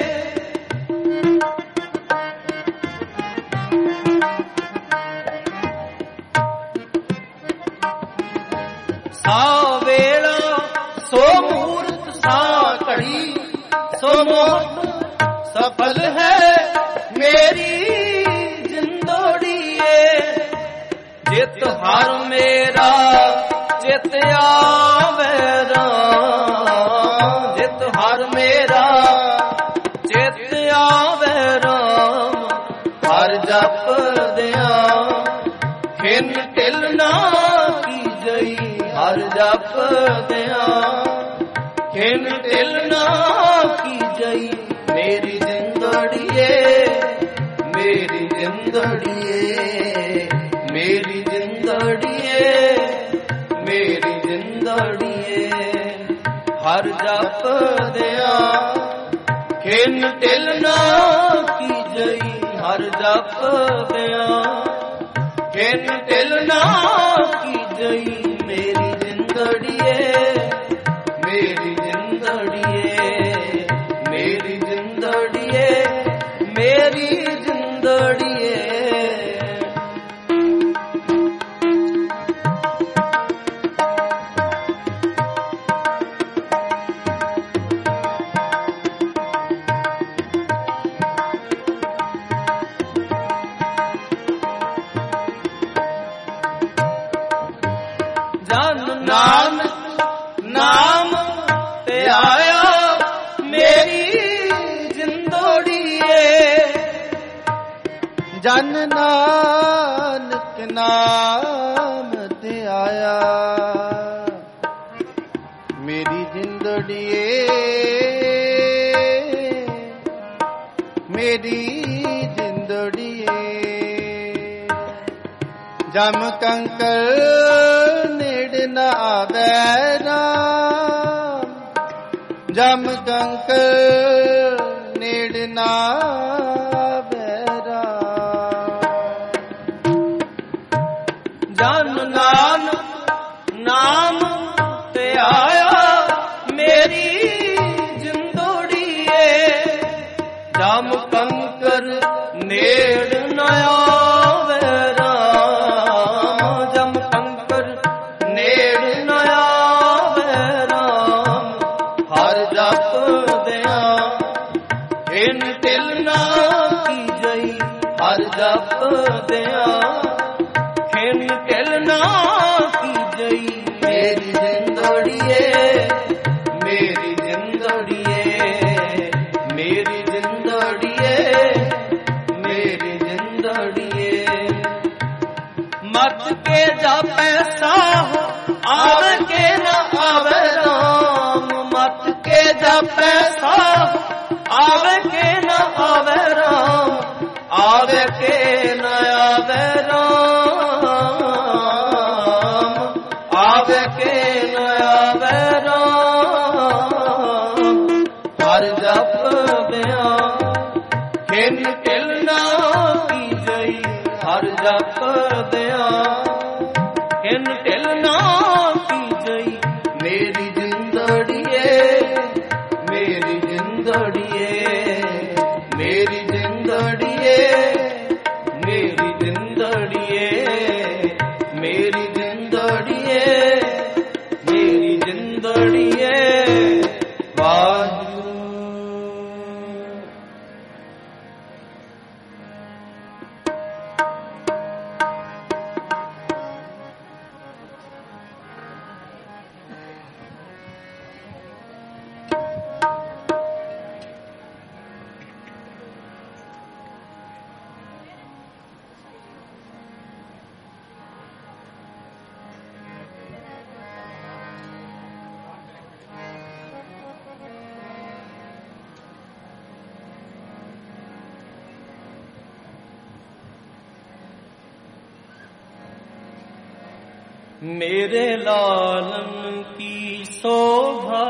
A: सा वेला सो मुहूर्त सा घड़ी सो मोहत सफल है मेरी जिंदड़िए। जित हर मेरा चित आवे राम, जित हर मेरा चित आवे राम। हर जप दया खिन तिल ना की जई, हर जप दया खिन तिल ना की जई। मेरी जिंदड़िए मेरी जिंदड़िए मेरी जिंदड़िए मेरी जिंदड़िए। हर जप दया खिन तिल ना की जई, हर जप दया खिन तिल ना की जई। मेरी जिंदड़िए मेरी जिंदड़िए मेरी जिंदड़िए मेरी जिंदड़िए। ਜਨ ਨਾਨਕ ਨਾਮ ਤੇ ਆਇਆ ਮੇਰੀ ਜਿੰਦੋੜੀਏ
B: ਜਨ ਨਾਨਕ ਨਾਮ ਤੇ ਆਇਆ ਮੇਰੀ ਜਿੰਦੜੀਏ ਮੇਰੀ ਜਿੰਦੜੀਏ ਜਮ ਕੰਕਰ ਨੇੜ ਨ ਆਵੈ ਰਾਮ ਜਮ ਕੰਕਰ ਨੇੜ ਨ ਆਵੈ ਰਾਮ
A: ਜਨ ਨਾਨਕ ਨਾਮ ਤੇ ਆਇਆ ਮੇਰੀ ਜਿੰਦੋੜੀਏ ਜਮ ਕੰਕਰ ਨੇੜ ਨ ਆਵੈ ਰਾਮ ਜਮ ਕੰਕਰ ਨੇੜ ਨ ਆਵੈ ਰਾਮ ਹਰ ਜਪਦਿਆਂ ਇਨ ਤਿਲ ਨਾ ਕੀਜਈ ਹਰ ਜਪਦਿਆਂ ਖਿਨ ਤਿਲ ਨਾ ਕੀਜਈ ਮੇਰੀ ਜਿੰਦੋੜੀਏ ਮੇਰੀ ਜਿੰਦੋੜੀਏ ਮੇਰੀ ਜਿੰਦੋੜੀਏ ਮੇਰੀ ਜਿੰਦੋੜੀਏ ਮਤ ਕੇ ਜਾਪੈ ਸਾਹ ਆਵੇ ਕੇ ਨਾ ਆਵੇ ਰਾਮ ਮਤ ਕੇ ਜਾਪੈ ਸਾਹ ਆਵੇ ਕੇ ਨਾ ਆਵੇ ਰਾਮ ਆਵੇ ਕੇ ਨਾ ਆਵੇ ਰਾਮ ਆਵੇ ਕੇ ਨਾ ਆਵੇ ਰਾਮ ਹਰ ਜਪਦਿਆਂ ਖਿਨ ਤਿਲ ਨਾ ਕੀਜਈ ਹਰ ਜਪਦਿਆਂ ਖਿਨ ਤਿਲ ਨਾ ਕੀਜਈ ਮੇਰੀ ਜਿੰਦੜੀਏ ਮੇਰੀ ਜਿੰਦੜੀਏ ਮੇਰੀ ਜਿੰਦੜੀਏ ਮੇਰੀ ਜਿੰਦੜੀਏ ਮੇਰੀ ਜਿੰਦੜੀਏ ਮੇਰੀ ਜਿੰਦੜੀਏ ਵਾਹਿਗੁਰੂ। मेरे लालन की शोभा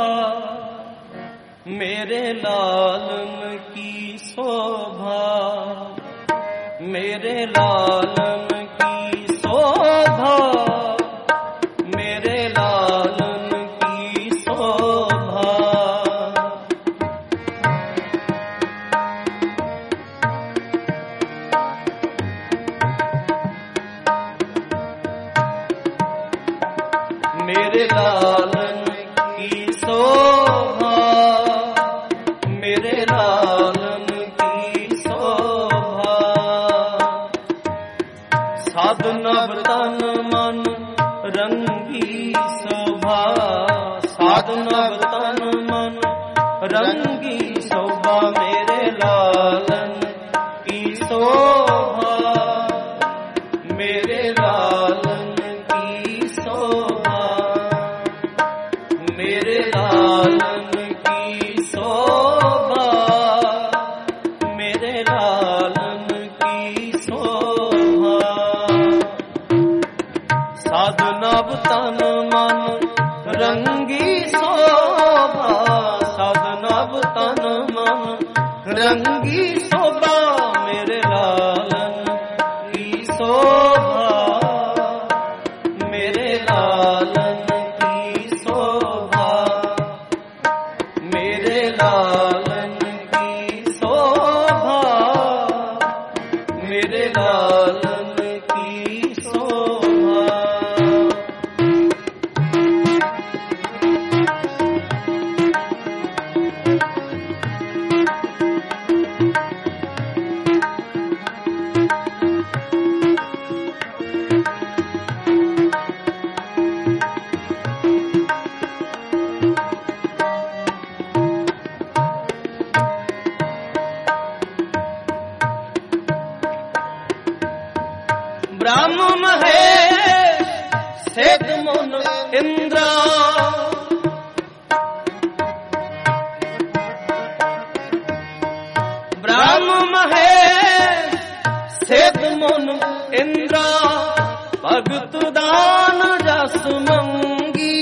A: मेरे लालन की शोभा मेरे लालन की शोभा मेरे लालन की शोभा मेरे लालन की शोभा मेरे लालन की शोभा साधना तन मन रंगी शोभा साधना तन मन रंगी शोभा मेरे लालन की शोभा मेरे लालन की शोभा मेरे लालन की शोभा मेरे लालन की शोभा साधना तन मन रंगी शोभा साधना तन मन रंगी शोभा मेरे लालन की शोभा मेरे लालन की शोभा मेरे लालन की शोभा मेरे लालन की शोभा। मुन इंद्रा ब्रह्म महेश सेत मुन इंद्रा भगत दान जस मंगी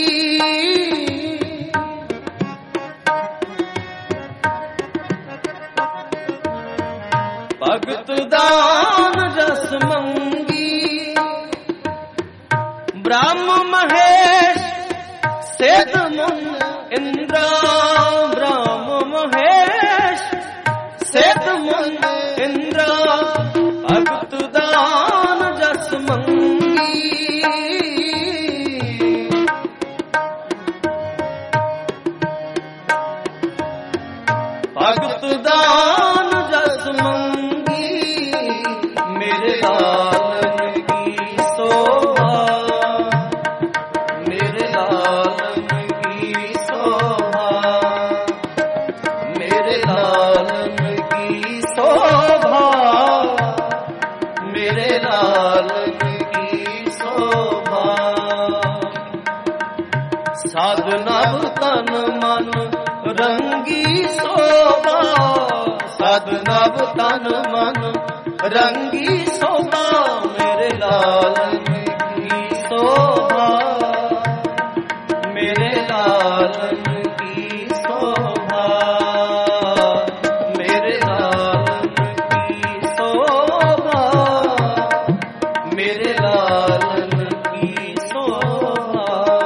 A: भगत दान जस मंगी ब्रह्म महेश सेत मुन इंद्रा ब्रह्म महेश सेत मुन इंद्रा भगत दान जस मंगी भगत दान जस मंगी मेरे लालन की शोभा मेरे लालन की शोभा मेरे लालन की शोभा मेरे लालन की शोभा साधना तन मन रंगी शोभा साधना तन मन रंगी शोभा मेरे लालन की शोभा मेरे लालन की शोभा मेरे लालन की शोभा मेरे लालन की शोभा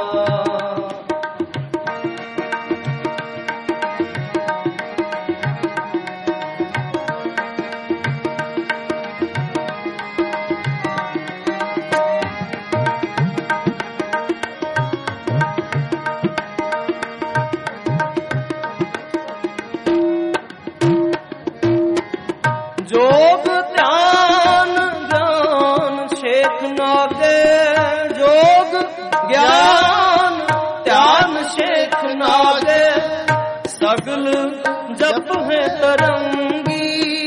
A: जोग ध्यान ज्ञान शेख नागे जोग ज्ञान ध्यान शेख नागे सगल जप है तरंगी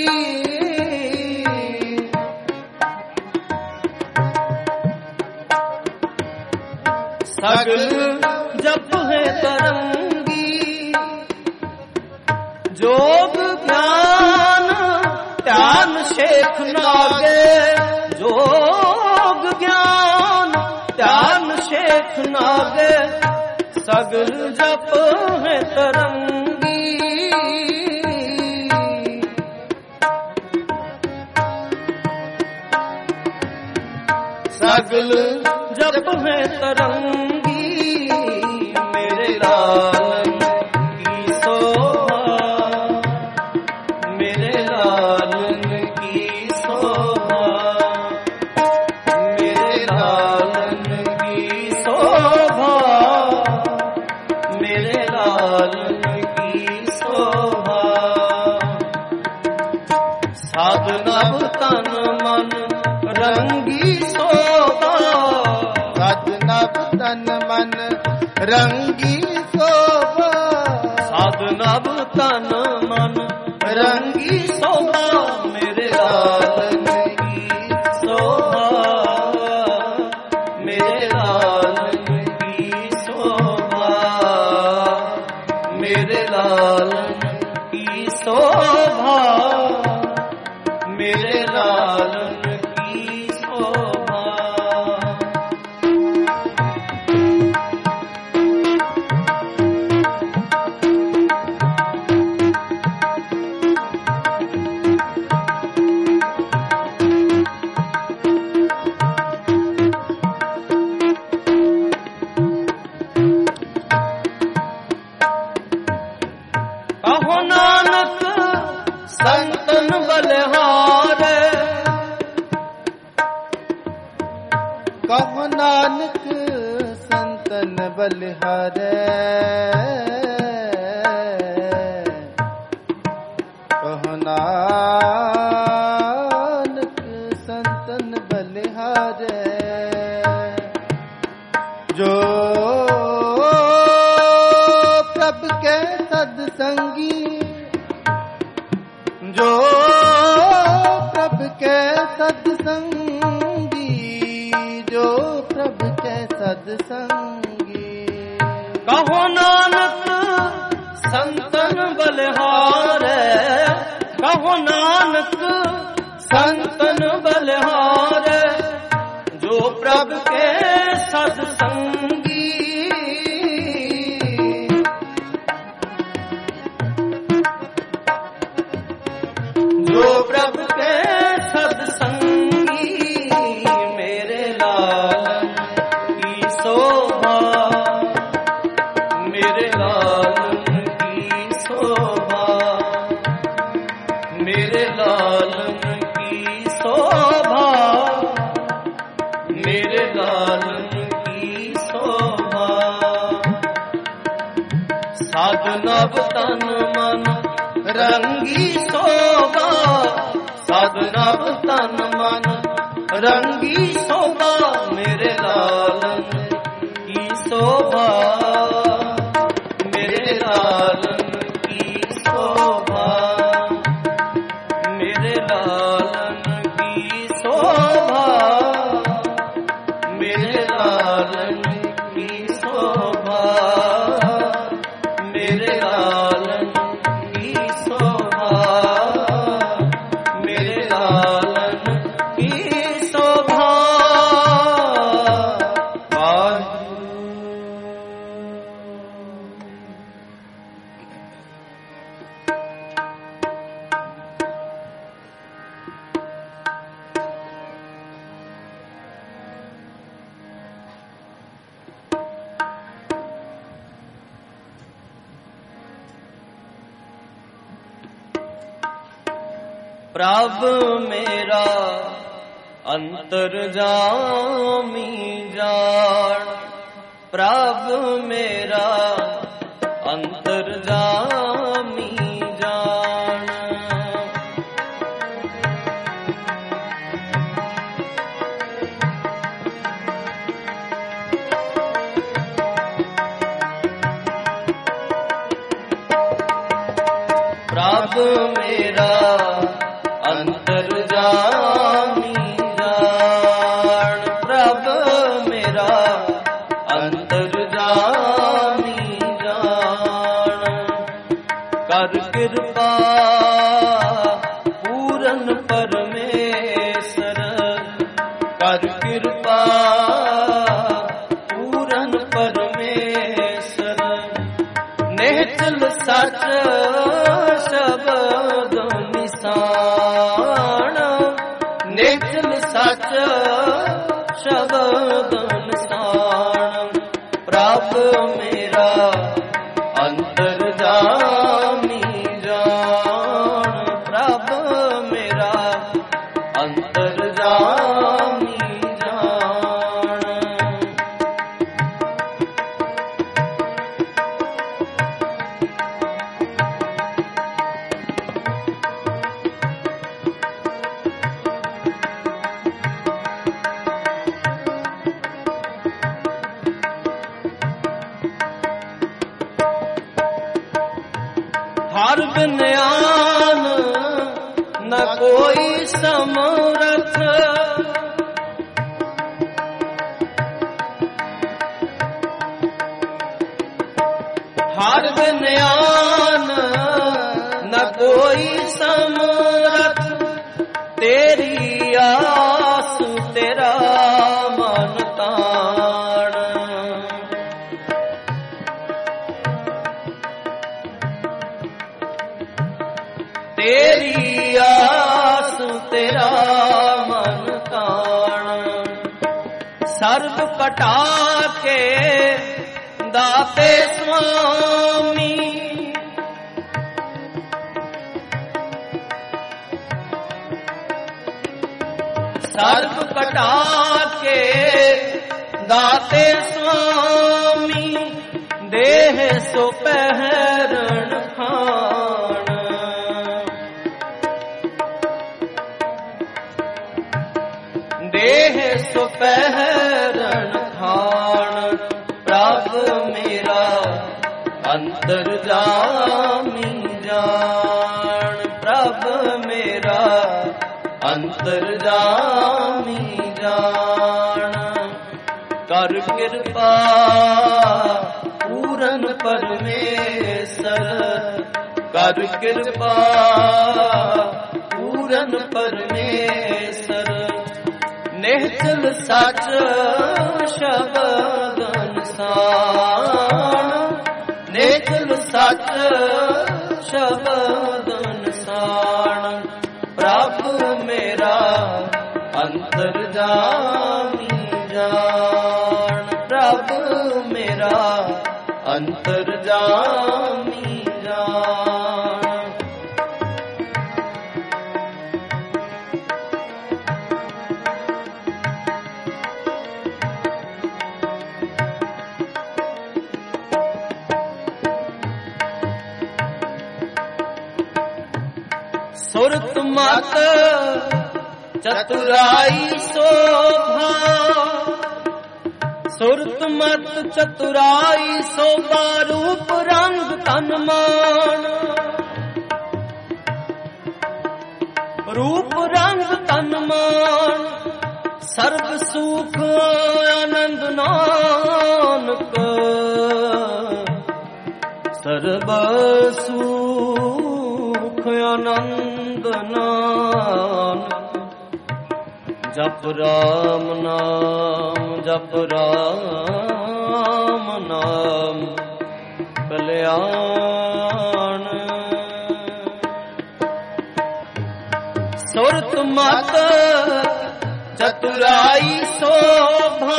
A: सगल जप है तरंगी जोग ज्ञान ध्यान शेख नागे जोग ज्ञान ध्यान शेख नागे सगल जप है तरंगी सगल जप है तरंगी मेरे लालन की शोभा मेरे लालन की शोभा मेरे लालन की शोभा मेरे लालन की शोभा साधना तन मन रंगी शोभा साधना तन मन रंगी शोभा साधना तन मन रंगी शोभा मेरे लालन की शोभा मेरे लालन की शोभा मेरे लालन की शोभा मेरे लालन की शोभा कहो नानक संतन बलिहारे
B: कहो नानक संतन बलिहारे कहो नानक संतन बलिहारे जो प्रभु के सत्संगी जो प्रभु के सत्संगी जो प्रभु के सत्संगी सत्संगी।
A: कहो नानक संतन बलिहारे, कहो नानक संतन बलिहारे, जो प्रभु के सत्संगी। जो प्रभु के सत्संगी, मेरे लालन की शोभा, मेरे लालन की शोभा, मेरे लालन की शोभा, मेरे लालन की शोभा। साधनव तन मन रंगी शोभा, साधनव तन मन रंगी शोभा, मेरे लालन की शोभा, मेरे लालन की शोभा, मेरे लालन की शोभा, मेरे लालन की शोभा, मेरे लालन की शोभा, मेरे लालन की शोभा। प्रभु मेरा अंतर्जामी जान, प्रभु मेरा अंतर्जामी जान। प्रभु मेरा अंतर्जामी जान, प्रभु मेरा अंतर्जामी जान। कर कृपा पूरन परमेश्वर, कर कृपा पूरन परमेश्वर। निश्चल सच शब्द निशान, निश्चल सच शब्द निशान। प्रभु मेरा अंतर्जामी जान, प्रभु मेरा अंतर्जामी जान। हर बिन्यान न कोई समरथ, हर बिन्यान न कोई समरथ। तेरी आस तेरा मन ताण, तेरी आस तेरा मन ताण। सर्व कटा के दाते स्वामी, सर्व कटा के दाते स्वामी। देह सो पहरण खान, देह सो पहरण खान। प्रभु मेरा अंतर्जामी जान, प्रभु मेरा अंतर्जामी जान। ਕਰ ਕਿਰਪਾ ਪੂਰਨ ਪਰਮੇਸ਼ਰ, ਕਰ ਕਿਰਪਾ ਪੂਰਨ ਪਰਮੇਸ਼ਰ। ਨਿਹਚਲ ਸੱਚ ਸ਼ਬਦ ਅਨਸਾਨ, ਨਿਹਚਲ ਸੱਚ ਸ਼ਬਦ ਅਨਸਾਨ। ਪ੍ਰਭ ਮੇਰਾ ਅੰਤਰਜਾਮੀ ਜਾਣ, ਪ੍ਰਭ ਮੇਰਾ ਅੰਤਰਜਾਮੀ ਜਾਣ। ਸੁਰਤ ਮਤ ਚਤੁਰਾਈ ਸੋਭਾ, ਸੁਰਤ ਮਤ ਚਤੁਰਾਈ ਸੋਭਾ। ਰੂਪ ਰੰਗ ਤਨ ਮਾਨ, ਰੂਪ ਰੰਗ ਤਨ ਮਾਨ। ਸਰਬ ਸੁਖ ਆਨੰਦ ਨਾਨਕ, ਸਰਬ ਸੁਖ ਆਨੰਦ ਨਾਨਕ। ਜਪ ਰਾਮ ਨਾਮ, ਜਪ ਰਾਮ ਨਾਮ ਕਲਿਆਣ। ਸੁਰਤ ਮਤ ਚਤੁਰਾਈ ਸੋਭਾ,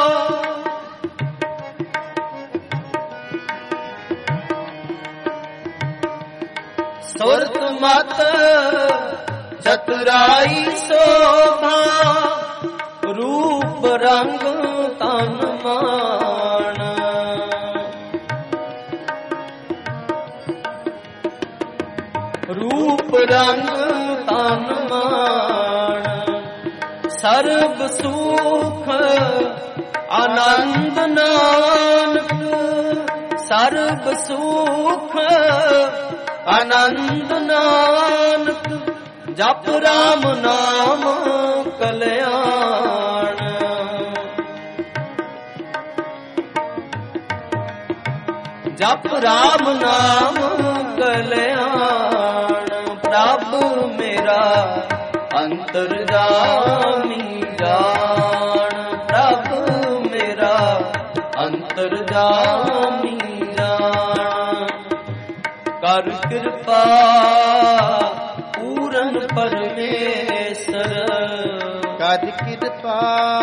A: ਸੁਰਤ ਮਤ ਚਤੁਰਾਈ ਸੋਭਾ। ਰੂਪ ਰੰਗ ਤਨ ਮਾਨ, ਰੂਪ ਰੰਗ ਤਨ ਮਾਨ। ਸਰਬ ਸੁਖ ਆਨੰਦ ਨਾਨਕ, ਸਰਬ ਸੁਖ ਆਨੰਦ ਨਾਨਕ। ਜਪ ਰਾਮ ਨਾਮ ਕਲਿਆਣ, ਜਪ ਰਾਮ ਨਾਮ ਕਲਿਆਣ। ਪ੍ਰਭ ਮੇਰਾ ਅੰਤਰਜਾਮੀ ਜਾਣ, ਪ੍ਰਭ ਮੇਰਾ ਅੰਤਰਜਾਮੀ ਜਾਣ। ਕਰ ਕਿਰਪਾ ਪੂਰਨ ਪਰਮੇਸ਼ਰ,
B: ਕਰ ਕਿਰਪਾ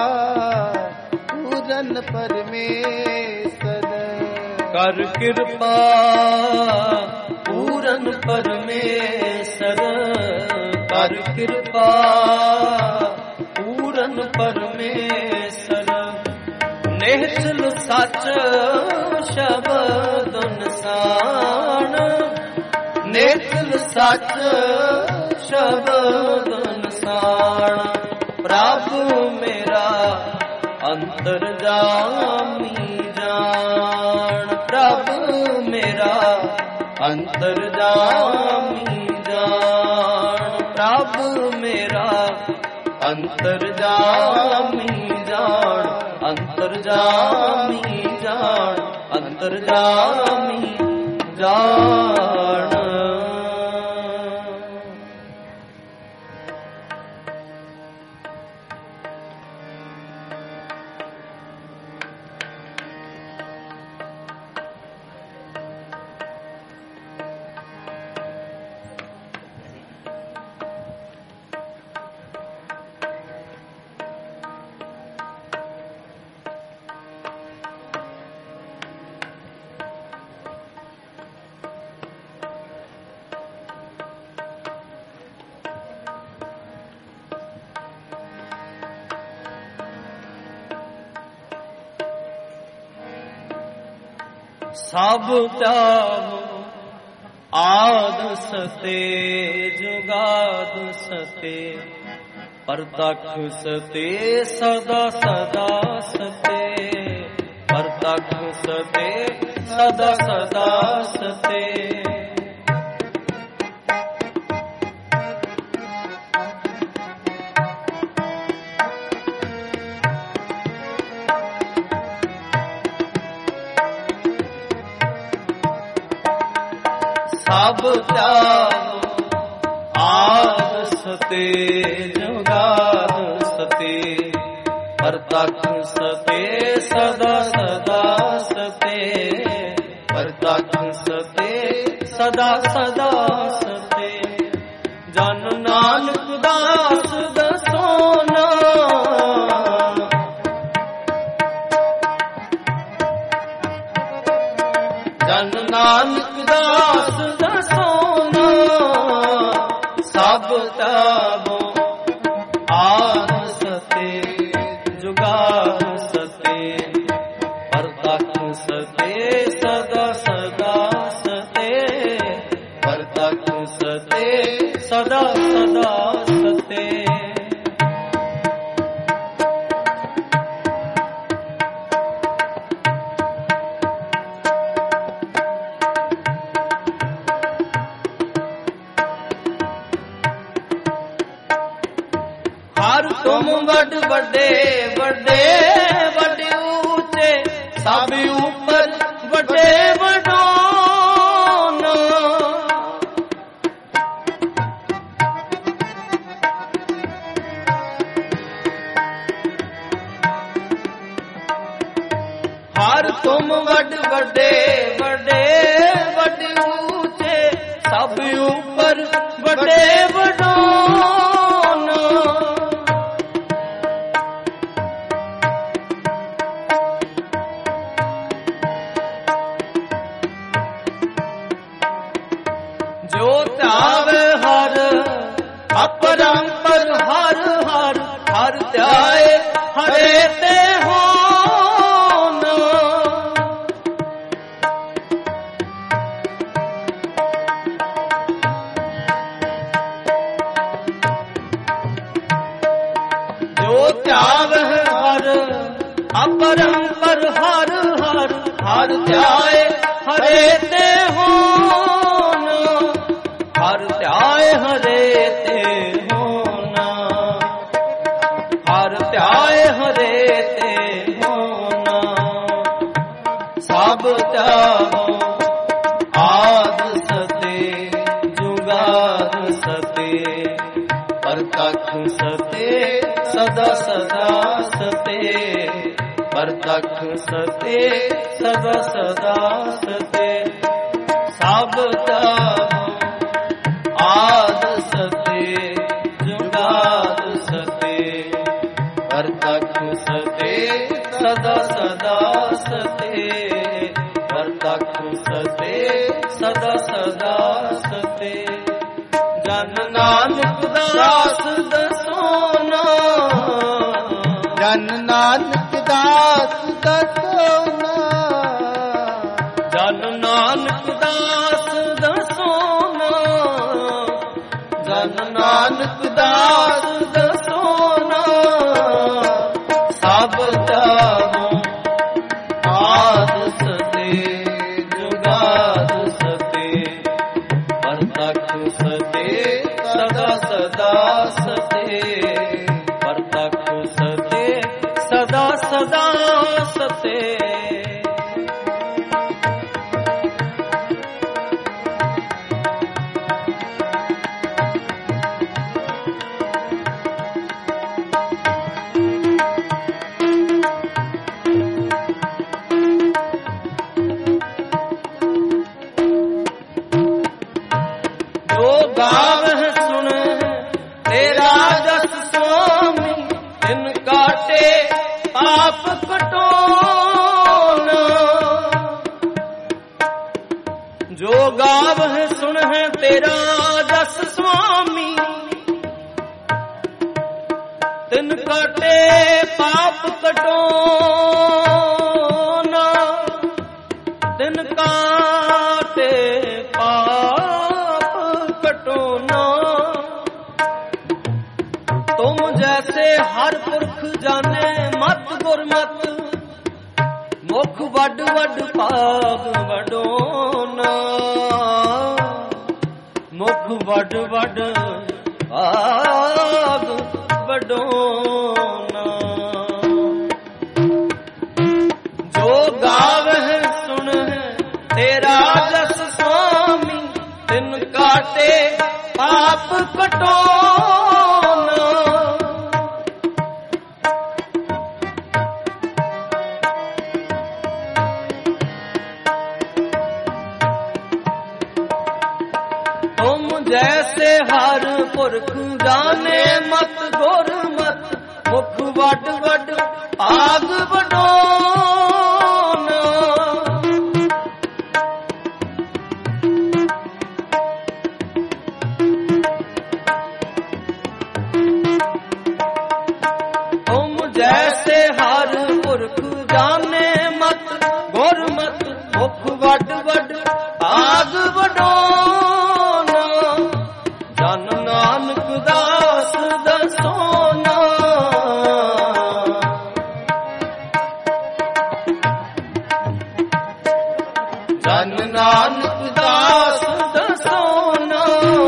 B: ਪੂਰਨ ਪਰਮੇਸ਼ਰ।
A: ਕਰ ਕਿਰਪਾ ਪੂਰਨ ਪਰਮੇਸ਼ਰ, ਕਰ ਕਿਰਪਾ ਪੂਰਨ ਪਰਮੇਸ਼ਰ। ਨਿਹਚਲ ਸੱਚ ਸ਼ਬਦ ਅਨਸਾਨ, ਨਿਹਚਲ ਸੱਚ ਸ਼ਬਦ ਅਨਸਾਨ। ਪ੍ਰਭ ਮੇਰਾ ਅੰਤਰਜਾਮੀ ਜਾਣ, ਪ੍ਰਭ ਮੇਰਾ ਅੰਤਰਜਾਮੀ ਜਾਣ। ਪ੍ਰਭ ਮੇਰਾ ਅੰਤਰਜਾਮੀ ਜਾਣ, ਅੰਤਰਜਾਮੀ ਜਾਣ, ਅੰਤਰਜਾਮੀ ਜਾਣ। ਸਭ ਧਿਆਨ ਆਦ ਸਤੇ ਜੁਗਾਦ ਸਤੇ, ਪਰਤਖ ਸਤੇ ਸਦਾ ਸਦਾ ਸਤੇ, ਪਰਤਖ ਸਤੇ ਸਦਾ ਸਦਾ ਸਤੇ। ਸਭ ਤਿਆਗੋ ਆਦ ਸਤੇ ਜੁਗਾਦ ਸਤੇ ਪਰਤਖ ਸਤੇ ਸਦਾ ਸਦਾ ਸਤੇ ਪਰਤਖ ਸਤੇ ਸਦਾ ਸਦਾ ਸਤੇ ਜਨ ਨਾਨਕ ਦਾਸ ਦਸੋਨਾ ਜਨ ਨਾਨਕ ਦਾਸ ਦਸੋਨਾ ਸਭ ਤਾਵੋ ਆਦ ਸਤੇ ਜੁਗਾਦ ਸਤੇ ਪਰਤਖ ਸਤੇ ਸਦਾ ਸਦਾ ਸਤੇ ਪਰਤਖ ਸਤੇ ਸਦਾ ਸਦਾ ਸਤੇ ਹਰ ਤੁਮ ਵੱਡ ਵੱਡੇ ਵੱਡੇ ਵੱਡੇ ਉੱਚੇ ਸਭ ਉੱਪਰ ਵੱਡੇ ਵਡੋਨ ਹਰ ਤੁਮ ਵੱਡ ਵੱਡੇ ਵੱਡੇ ਵੱਡੇ ਉੱਚੇ ਸਭ ਉੱਪਰ ਵੱਡੇ ਵਡੋਨ ਜੋ ਧਿਆਵੇ ਹਰ ਅਪਰੰਪਰ ਹਰ ਹਰ ਹਰ ਧਿਆਏ ਹਰੇ ਤੇ ਹੋਨ ਜੋ ਧਿਆਵੇ ਹਰ ਅਪਰੰਪਰ ਹਰ ਹਰ ਹਰ ਧਿਆਏ ਹਰੇ ਤੇ ਹੋਨ ਹਰ ਧਿਆਏ ਹਰੇ ਤੇ ਹੋਨਾ ਹਰ ਧਿਆਏ ਹਰੇ ਤੇ ਹੋਨਾ ਸਭ ਧਿਆਵੋ ਆਦ ਸਤੇ ਜੁਗਾਦ ਸਤੇ ਪਰਤਖ ਸਤੇ ਸਦਾ ਸਦਾ ਸਤੇ ਪਰਤਖ ਸਤੇ ਸਦਾ ਸਦਾ ਸਤੇ ਸਭ ਧਿਆਵੋ ਆਦ ਸਤੇ ਜੁਗਾਦ ਸਤੇ ਪਰਤਖ ਸਤੇ ਸਦਾ ਸਦਾ ਸਤੇ ਪਰਤਖ ਸਤੇ ਸਦਾ ਸਦਾ ਸਤੇ ਜਨ ਨਾਨਕ ਦਾਸ ਦਸੋਨਾ
B: ਜਨ ਨਾਨਕ ਦਾਸ ਦਸੋਨਾ
A: ਜਨ ਨਾਨਕ ਦਾਸ ਦਸੋਨਾ ਜਨ ਨਾਨਕ ਦਾਸ ਦਸੋਨਾ ਸਭ ਤਾਵੋ ਆਦ ਸਤੇ ਜੁਗਾਦ ਸਤੇ ਪਰਤਖ ਸਤੇ ਸਦਾ ਸਦਾ ਸਤੇ ਪਰਤਖ ਸਤੇ ਸਦਾ ਸਦਾ ਸਤੇ ਜੋ ਗਾਵਹਿ ਸੁਣ ਤੇਰਾ ਜਸ ਸੁਆਮੀ ਤਿਨ ਕਾਟੇ ਪਾਪ ਕਟੋਨ ਜੋ ਗਾਵਹਿ ਸੁਣ ਤੇਰਾ ਜਸ ਸੁਆਮੀ ਤਿਨ ਕਾਟੇ ਪਾਪ ਕਟੋਨ ਤਿਨ ਕਾਟੇ तुम जैसे हर पुरख जाने मत गुरमत मुख वड वड भाग वडोना मुख वड वड भाग वडोना जो गावह सुन तेरा जस स्वामी ਪਾਪ ਕਟਾਉਣਾ। ਤੁਮ ਜੈਸੇ ਹਰ ਪੁਰਖ ਜਾਣੇ ਮਤ ਗੁਰ ਮਤ ਮੁਖ ਵੱਡ ਵੱਡ ਆਗ ਵਡਾਉਣਾ। ਤੁਮ ਜੈਸੇ ਹਰ ਪੁਰਖ ਜਾਣੇ ਮਤ ਗੁਰ ਮਤ ਮੁਖ ਵੱਡ ਵੱਡ ਆਗ ਵਡਾਉਣਾ। ਜਨ ਨਾਨਕ ਦਾਸ ਦਸੋਨਾ। ਜਨ ਨਾਨਕ ਦਾਸ ਦਸੋਨਾ।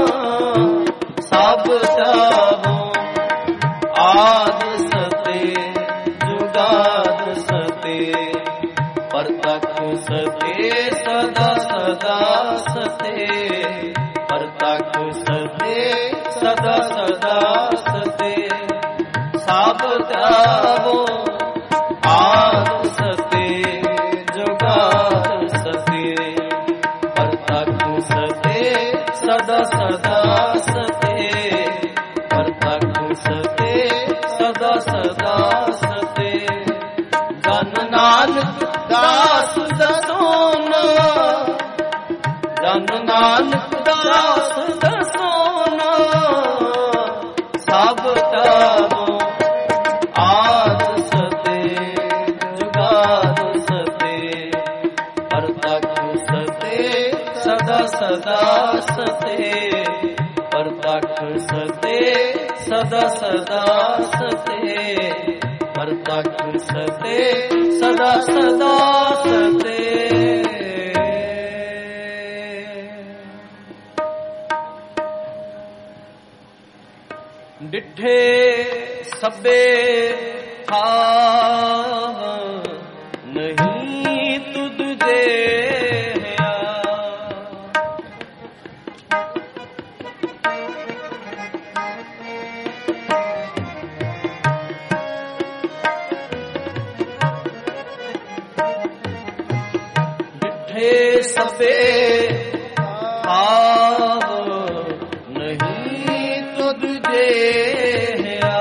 A: ਸਭ ਚਾਵੋ ਆਦ ਸਤੇ ਜੁਗਾਦ ਸਤੇ ਪਰਤਖ ਸਤੇ ਸਦਾ ਸਦਾ ਸਤੇ ਪਰਤਖ ਸਤੇ ਸਦਾ ਸਦਾ ਸਤੇ। ਸਭ ਚਾਵੋ ਆਦ ਸਤੇ ਜੁਗਾਦ ਸਤੇ ਪਰਤਖ ਸਤੇ ਸਦਾ ਸਦਾ ਸਤੇ ਪਰਤਖ ਸਤੇ ਸਦਾ ਸਦਾ ਸਤੇ। ਜਨ ਨਾਨਕ ਦਾਸ ਦਸੋਨਾ। ਜਨ ਨਾਨਕ ਦਾਸ ਦਸੋਨਾ। ਸਭ ਚਾਵੋ ਆਦ ਸਤੇ ਜੁਗਾਦ ਸਤੇ ਪਰਤਖ ਸਤੇ ਸਦਾ ਸਦਾ ਸਤੇ ਪਰਤਖ ਸਤੇ ਸਦਾ ਸਦਾ ਸਤੇ ਪਰਤਖ ਸਤੇ ਸਦਾ ਸਦਾ ਸਤੇ। ਡਿਠੇ ਸਭੇ ਥਾਵ ਨਹੀਂ ਤੁਧ ਜਿਹਾ। ਡਿਠੇ ਸਭੇ ਥਾਵ ਨਹੀਂ ਤੁਧ ਜਿਹਾ।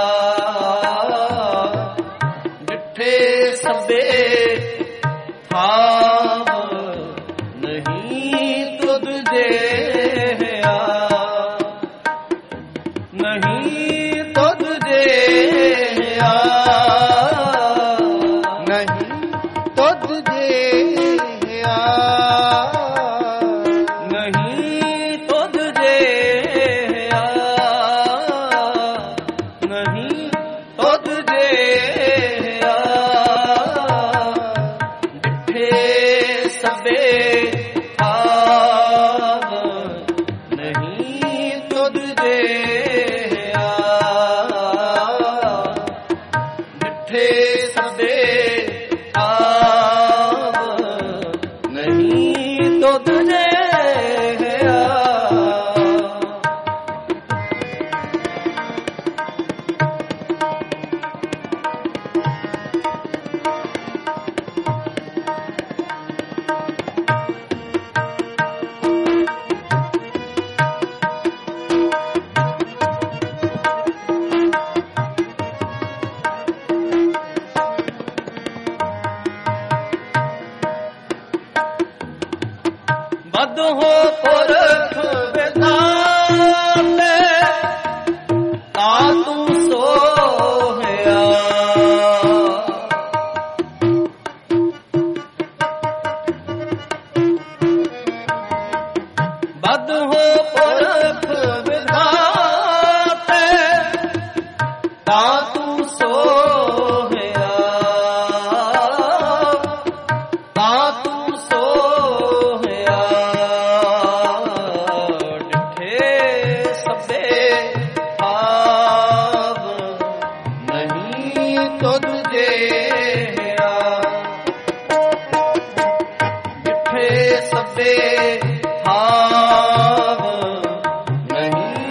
A: ਡਿਠੇ ਸਭੇ ਥਾਵ ਨਹੀਂ ਤੁਧ ਜਿਹਾ। ਨਹੀਂ ਤੁਧ ਜਿਹਾ।
B: ਨਹੀਂ ਤੁਧ ਜਿਹਾ।
A: ਨਹੀਂ ਤੁਧ ਜਿਹਾ। ਨਹੀਂ ਤੁਧ ਜਿਹਾ। ਡਿਠੇ ਸਭੇ ਥਾਵ ਨਹੀਂ ਤੁਧ ਜਿਹਾ। ਡਿਠੇ ਸਭੇ ਥਾਵ ਨਹੀਂ ਤੁਧ ਜਿਹਾ। ਬਦ ਹੋ ਪੁਰਖ ਵਿਧਾਤੇ ਤਾ ਤੂੰ ਸੋਹਿਆ। ਬਦ ਹੋ ਪੁਰਖ ਵਿਧਾਤੇ ਤਾ ਤੂੰ ਸੋਹਿਆ। ਤਾ ਤੂੰ ਸੋਹਿਆ। ਡਿਠੇ ਸਭੇ ਥਾਵ ਨਹੀਂ ਤੁਧ ਜਿਹਾ। ਡਿਠੇ ਸਭੇ ਥਾਵ ਨਹੀਂ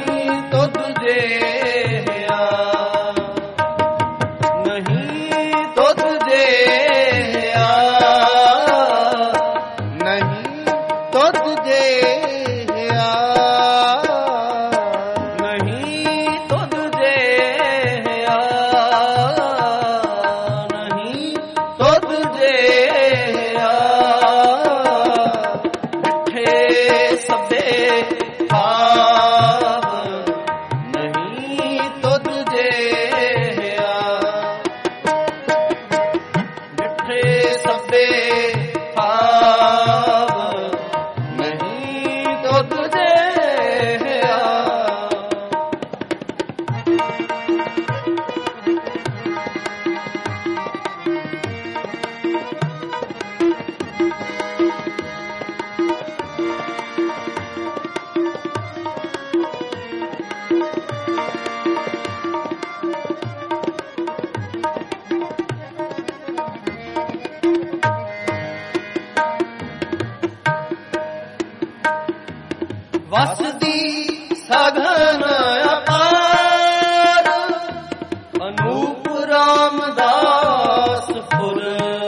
B: ਵਸਦੀ ਸਗਨ ਅਪਾਰ ਅਨੂਪ ਰਾਮਦਾਸ ਪੁਰ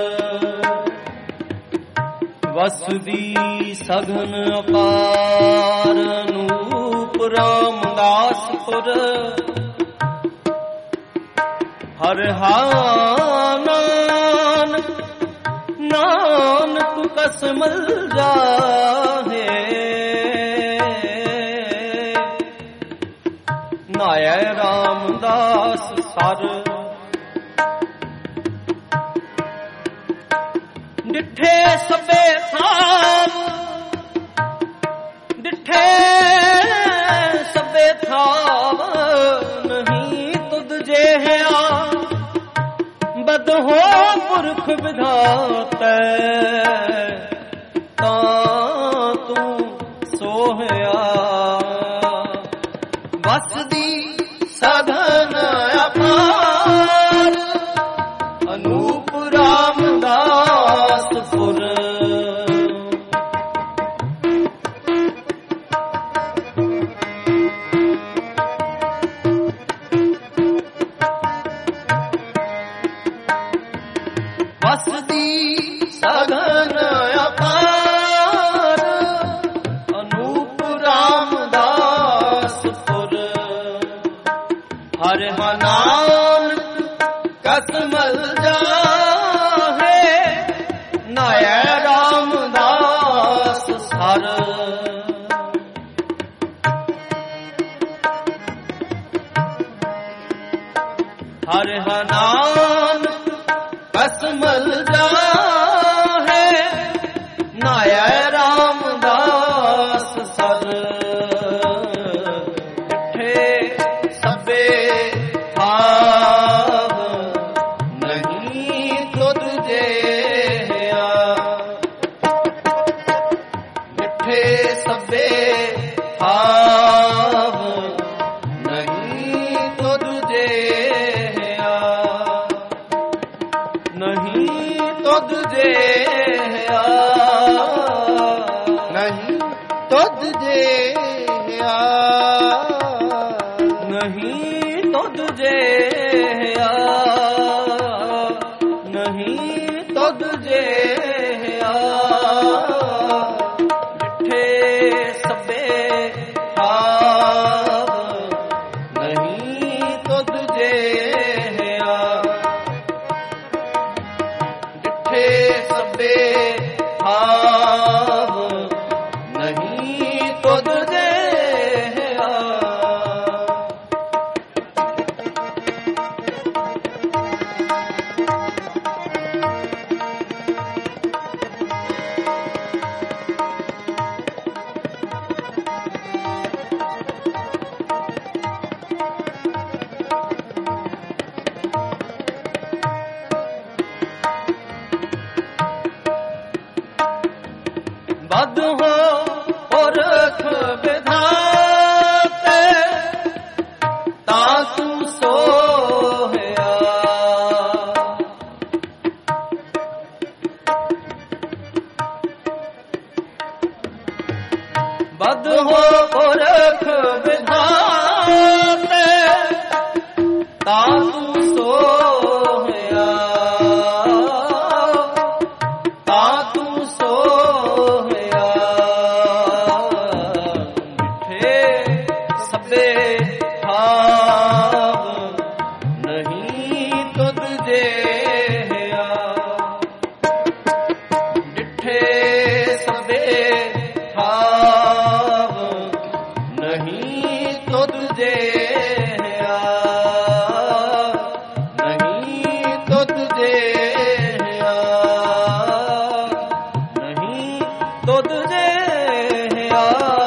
B: ਵਸਦੀ ਸਗਨ ਅਪਾਰ ਅਨੂਪ ਰਾਮਦਾਸ ਪੁਰ ਹਰ ਨਾਨਕ ਨਾਨਕ ਕਸਮਲ ਜਾਹੇ ਨਾਇ ਰਾਮਦਾਸ ਸਰ ਡਿਠੇ ਸਭੇ ਥਾਵ ਡਿਠੇ ਸਭੇ ਥਾਵ ਨਹੀਂ ਤੁਧ ਜਿਹਾ ਬਦਹੋ ਪੁਰਖ ਵਿਧਾਤੈ ਤਾਂ ਤੂੰ ਸੋਹਿਆ ਵਸਦੀ ਸਗਨ ਅਪਾਰ ਅਨੂਪ ਰਾਮਦਾਸ ਪੁਰ ਵਸਦੀ ਸਗਨ ਅਪਾਰ ਅਨੂਪ ਰਾਮਦਾਸ ਪੁਰ ਹਰਿ ਨਾਨਕ ਕਸਮਲ ਜਾਹੇ ਨਾਇ ਰਾਮਦਾਸ ਸਰ ਹਰਿ ਨਾਨਕ ਕਸਮਲ ਜਾਹੇ ਨਾਇ ਰਾਮਦਾਸ ਸਰ ਡਿਠੇ ਸਭੇ ਥਾਵ ਨਹੀਂ ਤੁਧ ਜਿਹਾ ਡਿਠੇ ਸਭੇ ਥਾਵ ਨਹੀਂ ਤੁਧ ਜਿਹਾ ਨਹੀਂ ਤੁਧ ਜਿਹਾ ਨਹੀਂ ਤੁਧ ਜਿਹਾ ਨਹੀਂ ਤੁਧ ਜਿਹਾ ਨਹੀਂ ਤੁਧ ਜਿਹਾ ਡਿਠੇ ਸਭੇ ਥਾਵ ਨਹੀਂ ਤੁਧ ਜਿਹਾ ਡਿਠੇ ਸਭੇ ਥਾਵ ਨਹੀਂ ਤੁਧ ਜਿਹਾ ਬਦ ਹੋ ਪੁਰਖ ਵਿਧਾਤੇ ਤਾਂ ਤੂੰ ਸੋਹਿਆ ਬਦ ਹੋ ਪੁਰਖ ਵਿਧਾਤੇ ਤਾਂ ਤੂੰ ਸੋਹਿਆ ਤਾਂ ਤੂੰ ਸੋਹਿਆ ਡਿਠੇ ਸਭੇ ਥਾਵ ਨਹੀਂ ਤੁਧ ਜਿਹਾ ਡਿਠੇ ਸਭੇ ਥਾਵ ਨਹੀਂ ਤੁਧ ਜਿਹਾ ਨਹੀਂ ਤੁਧ ਜਿਹਾ ਨਹੀਂ ਤੁਧ ਜਿਹਾ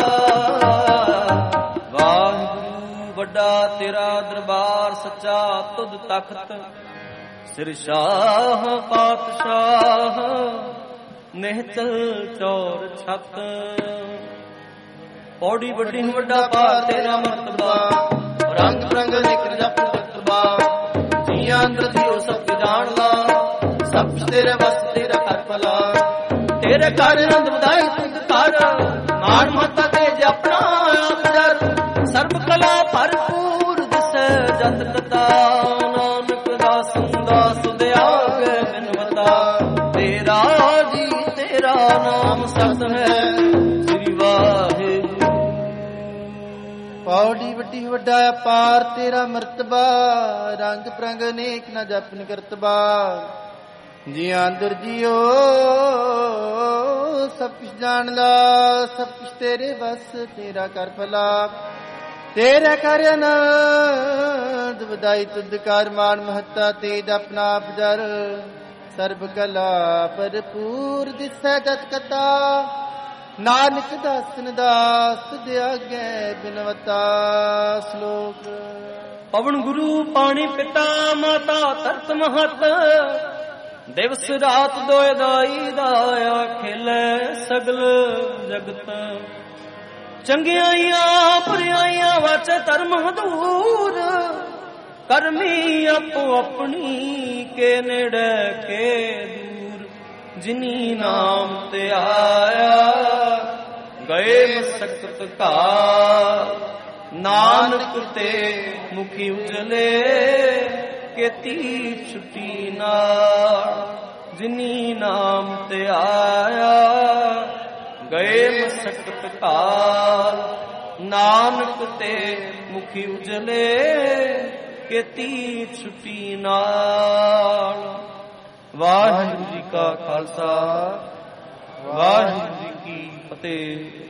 B: ਵਾਹਿਗੁਰੂ ਵੱਡਾ ਤੇਰਾ ਦਰਬਾਰ ਸੱਚਾ ਤੁਧ ਤਖਤ ਸਿਰ ਸ਼ਾਹ ਪਾਤਸ਼ਾਹ ਨਿਹਚਲ ਚੌਰ ਛਤ ਪੌੜੀ ਵੱਡੀ ਨੂੰ ਵੱਡਾ ਭਾਰ ਤੇਰਾ ਮਰਤਬਾ ਰੰਗ ਬਰੰਗ ਜ਼ਿਕਰ ਜਪ ਤਤਬਾ ਜੀਆਂ ਅੰਦਰ ਜੀਉ ਸਭ ਜਾਣ ਲਾ ਸਭ ਤੇਰੇ ਵਸ ਤੇਰਾ ਕਰ ਭਲਾ ਤੇਰੇ ਘਰ ਆਨੰਦ ਵਧਾਈ ਤੁਧ ਕਰ ਮਾਣ ਮਤਾ ਤੇ
A: ਆਪਣਾ ਆਪ ਜਰ ਸਰਬ ਕਲਾ ਭਰਪੂਰ ਦਿਸੈ ਜਤ ਕਤਾ ਨਾਨਕ ਦਾਸੰ ਦਾਸ ਦਿਆਗੈ ਬਿਨਵਤਾ ਤੇਰਾ ਜੀ ਤੇਰਾ ਨਾਮ ਸਤ ਹੈ ਸ੍ਰੀ ਵਾਹਿਗੁਰੂ।
B: ਪੌੜੀ ਵੱਡੀ ਵੱਡਾ ਅਪਾਰ ਤੇਰਾ ਮਰਤਬਾ ਰੰਗ ਪ੍ਰੰਗ ਅਨੇਕ ਨਾ ਜਪਨ ਕਰਤਬਾ ਜੀਆਂ ਅੰਦਰ ਜੀਓ ਸਭ ਕੁਛ ਜਾਣ ਲਾ ਸਭ ਕੁਛ ਤੇਰੇ ਬਸ ਤੇਰਾ ਕਰ ਭਲਾ ਤੇਰਾ ਕਰ ਅਨੰਦ ਵਧਾਈ ਤੁਧ ਕਰ ਮਾਨ ਮਹੱਤਾ ਤੇਜ ਆਪਣਾ ਆਪ ਜਰ ਸਰਬ ਕਲਾ ਭਰਪੂਰ ਦਿਸੈ ਜਤ ਕਤਾ ਨਾਨਕ ਦਾਸਨ ਦਾਸ ਦਿਆਗੈ ਬਿਨਵਤਾ। ਸ਼ਲੋਕ
A: ਪਵਨ ਗੁਰੂ ਪਾਣੀ ਪਿਤਾ ਮਾਤਾ ਤਰਤ ਮਹਤ ਦਿਵਸ ਰਾਤ ਦੋਇ ਦਾਈ ਦਾਇਆ ਖੇਲੇ ਸਗਲ ਜਗਤ ਚੰਗਿਆਈਆਂ ਬੁਰਾਈਆਂ ਵਾਚੈ ਧਰਮ ਹਦੂਰ ਕਰਮੀ ਆਪੋ ਆਪਣੀ ਕੇ ਨੇੜੇ ਕੇ ਦੂਰ ਜਿਨੀ ਨਾਮ ਤੇ ਆਇਆ ਗਏ ਮਸਕਤ ਘਾਰ ਨਾਨਕ ਤੇ ਮੁਖੀ ਉਜਲੇ ਕੀਤੀ ਛੁੱਟੀ ਨਾਲ ਜਿਨੀ ਨਾਮ ਤੇ ਆਇਆ ਗਏ ਮਸਕਤ ਘਾਰ ਨਾਨਕ ਤੇ ਮੁਖੀ ਉਜਲੇ ਕੀਤੀ ਛੁੱਟੀ ਨਾਲ। ਵਾਹਿਗੁਰੂ ਜੀ ਕਾ ਖਾਲਸਾ ਵਾਹਿਗੁਰੂ ਜੀ ਕੀ ਫਤਿਹ।